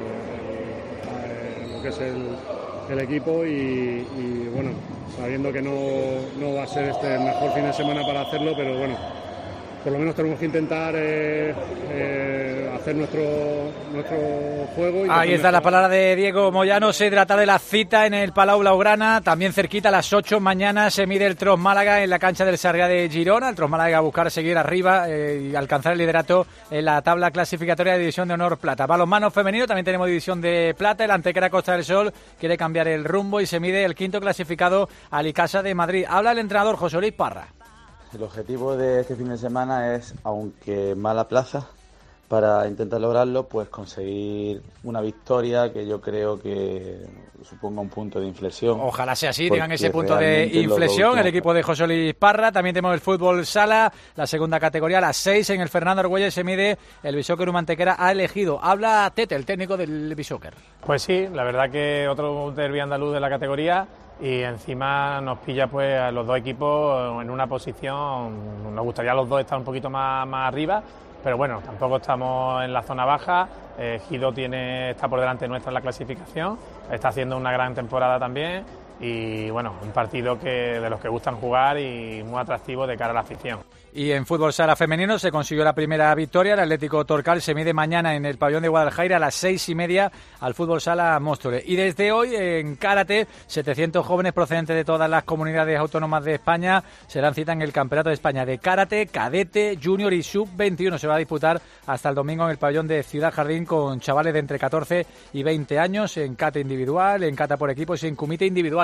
eh, lo que es el el equipo y, y bueno, sabiendo que no, no va a ser este el mejor fin de semana para hacerlo, pero bueno, por lo menos tenemos que intentar eh, eh, hacer nuestro nuestro juego. Y ahí está la palabra de Diego Moyano. Se trata de la cita en el Palau Blaugrana, también cerquita a las ocho mañana se mide el Tros Málaga en la cancha del Sarriá de Girona. El Tros Málaga va a buscar seguir arriba eh, y alcanzar el liderato en la tabla clasificatoria de División de Honor Plata. Balonmano femenino, también tenemos División de Plata. El Antequera Costa del Sol quiere cambiar el rumbo y se mide el quinto clasificado al Icasa de Madrid. Habla el entrenador José Luis Parra. El objetivo de este fin de semana es, aunque mala plaza, para intentar lograrlo, pues conseguir una victoria que yo creo que suponga un punto de inflexión. Ojalá sea así, tengan ese punto de inflexión. El equipo de José Luis Parra. También tenemos el fútbol sala, la segunda categoría, a las seis en el Fernando Argüelles se mide el Bisóquer Humantequera ha elegido. Habla Tete, el técnico del Bisóquer. Pues sí, la verdad que otro derbi andaluz de la categoría. Y encima nos pilla pues a los dos equipos en una posición, nos gustaría a los dos estar un poquito más, más arriba, pero bueno, tampoco estamos en la zona baja. eh, Gido tiene, está por delante nuestra en la clasificación, está haciendo una gran temporada también y bueno, un partido que de los que gustan jugar y muy atractivo de cara a la afición. Y en fútbol sala femenino se consiguió la primera victoria. El Atlético Torcal se mide mañana en el pabellón de Guadalajara a las seis y media al fútbol sala Móstoles. Y desde hoy en karate, setecientos jóvenes procedentes de todas las comunidades autónomas de España se dan cita en el Campeonato de España de karate, cadete, junior y sub veintiuno. Se va a disputar hasta el domingo en el pabellón de Ciudad Jardín con chavales de entre catorce y veinte años en kata individual, en kata por equipos y en kumite individual.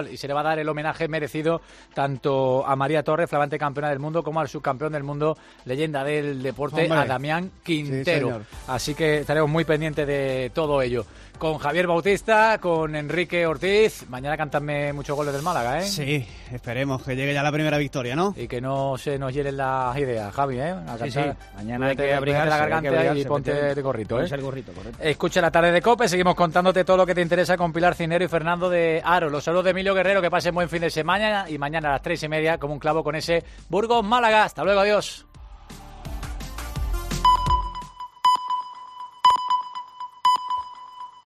igual, y se le va a dar el homenaje merecido tanto a María Torres, flamante campeona del mundo, como al subcampeón del mundo, leyenda del deporte, Hombre. a Damián Quintero. Sí, Así que estaremos muy pendientes de todo ello. Con Javier Bautista, con Enrique Ortiz. Mañana cántame muchos goles del Málaga, ¿eh? Sí, esperemos que llegue ya la primera victoria, ¿no? Y que no se nos hielen las ideas, Javi, ¿eh? A Sí, cantar. sí. Mañana hay Cuídate- que abrigarse, cuídate la hay que garganta abrigarse, y ponte efectivamente. de gorrito, ¿eh? Ponerse el gorrito, correcto. Escucha la tarde de COPE, seguimos contándote todo lo que te interesa con Pilar Cinero y Fernando de Aro. Los saludos de Emilio Guerrero, que pasen buen fin de semana y mañana a las tres y media como un clavo con ese Burgos Málaga. Hasta luego, adiós.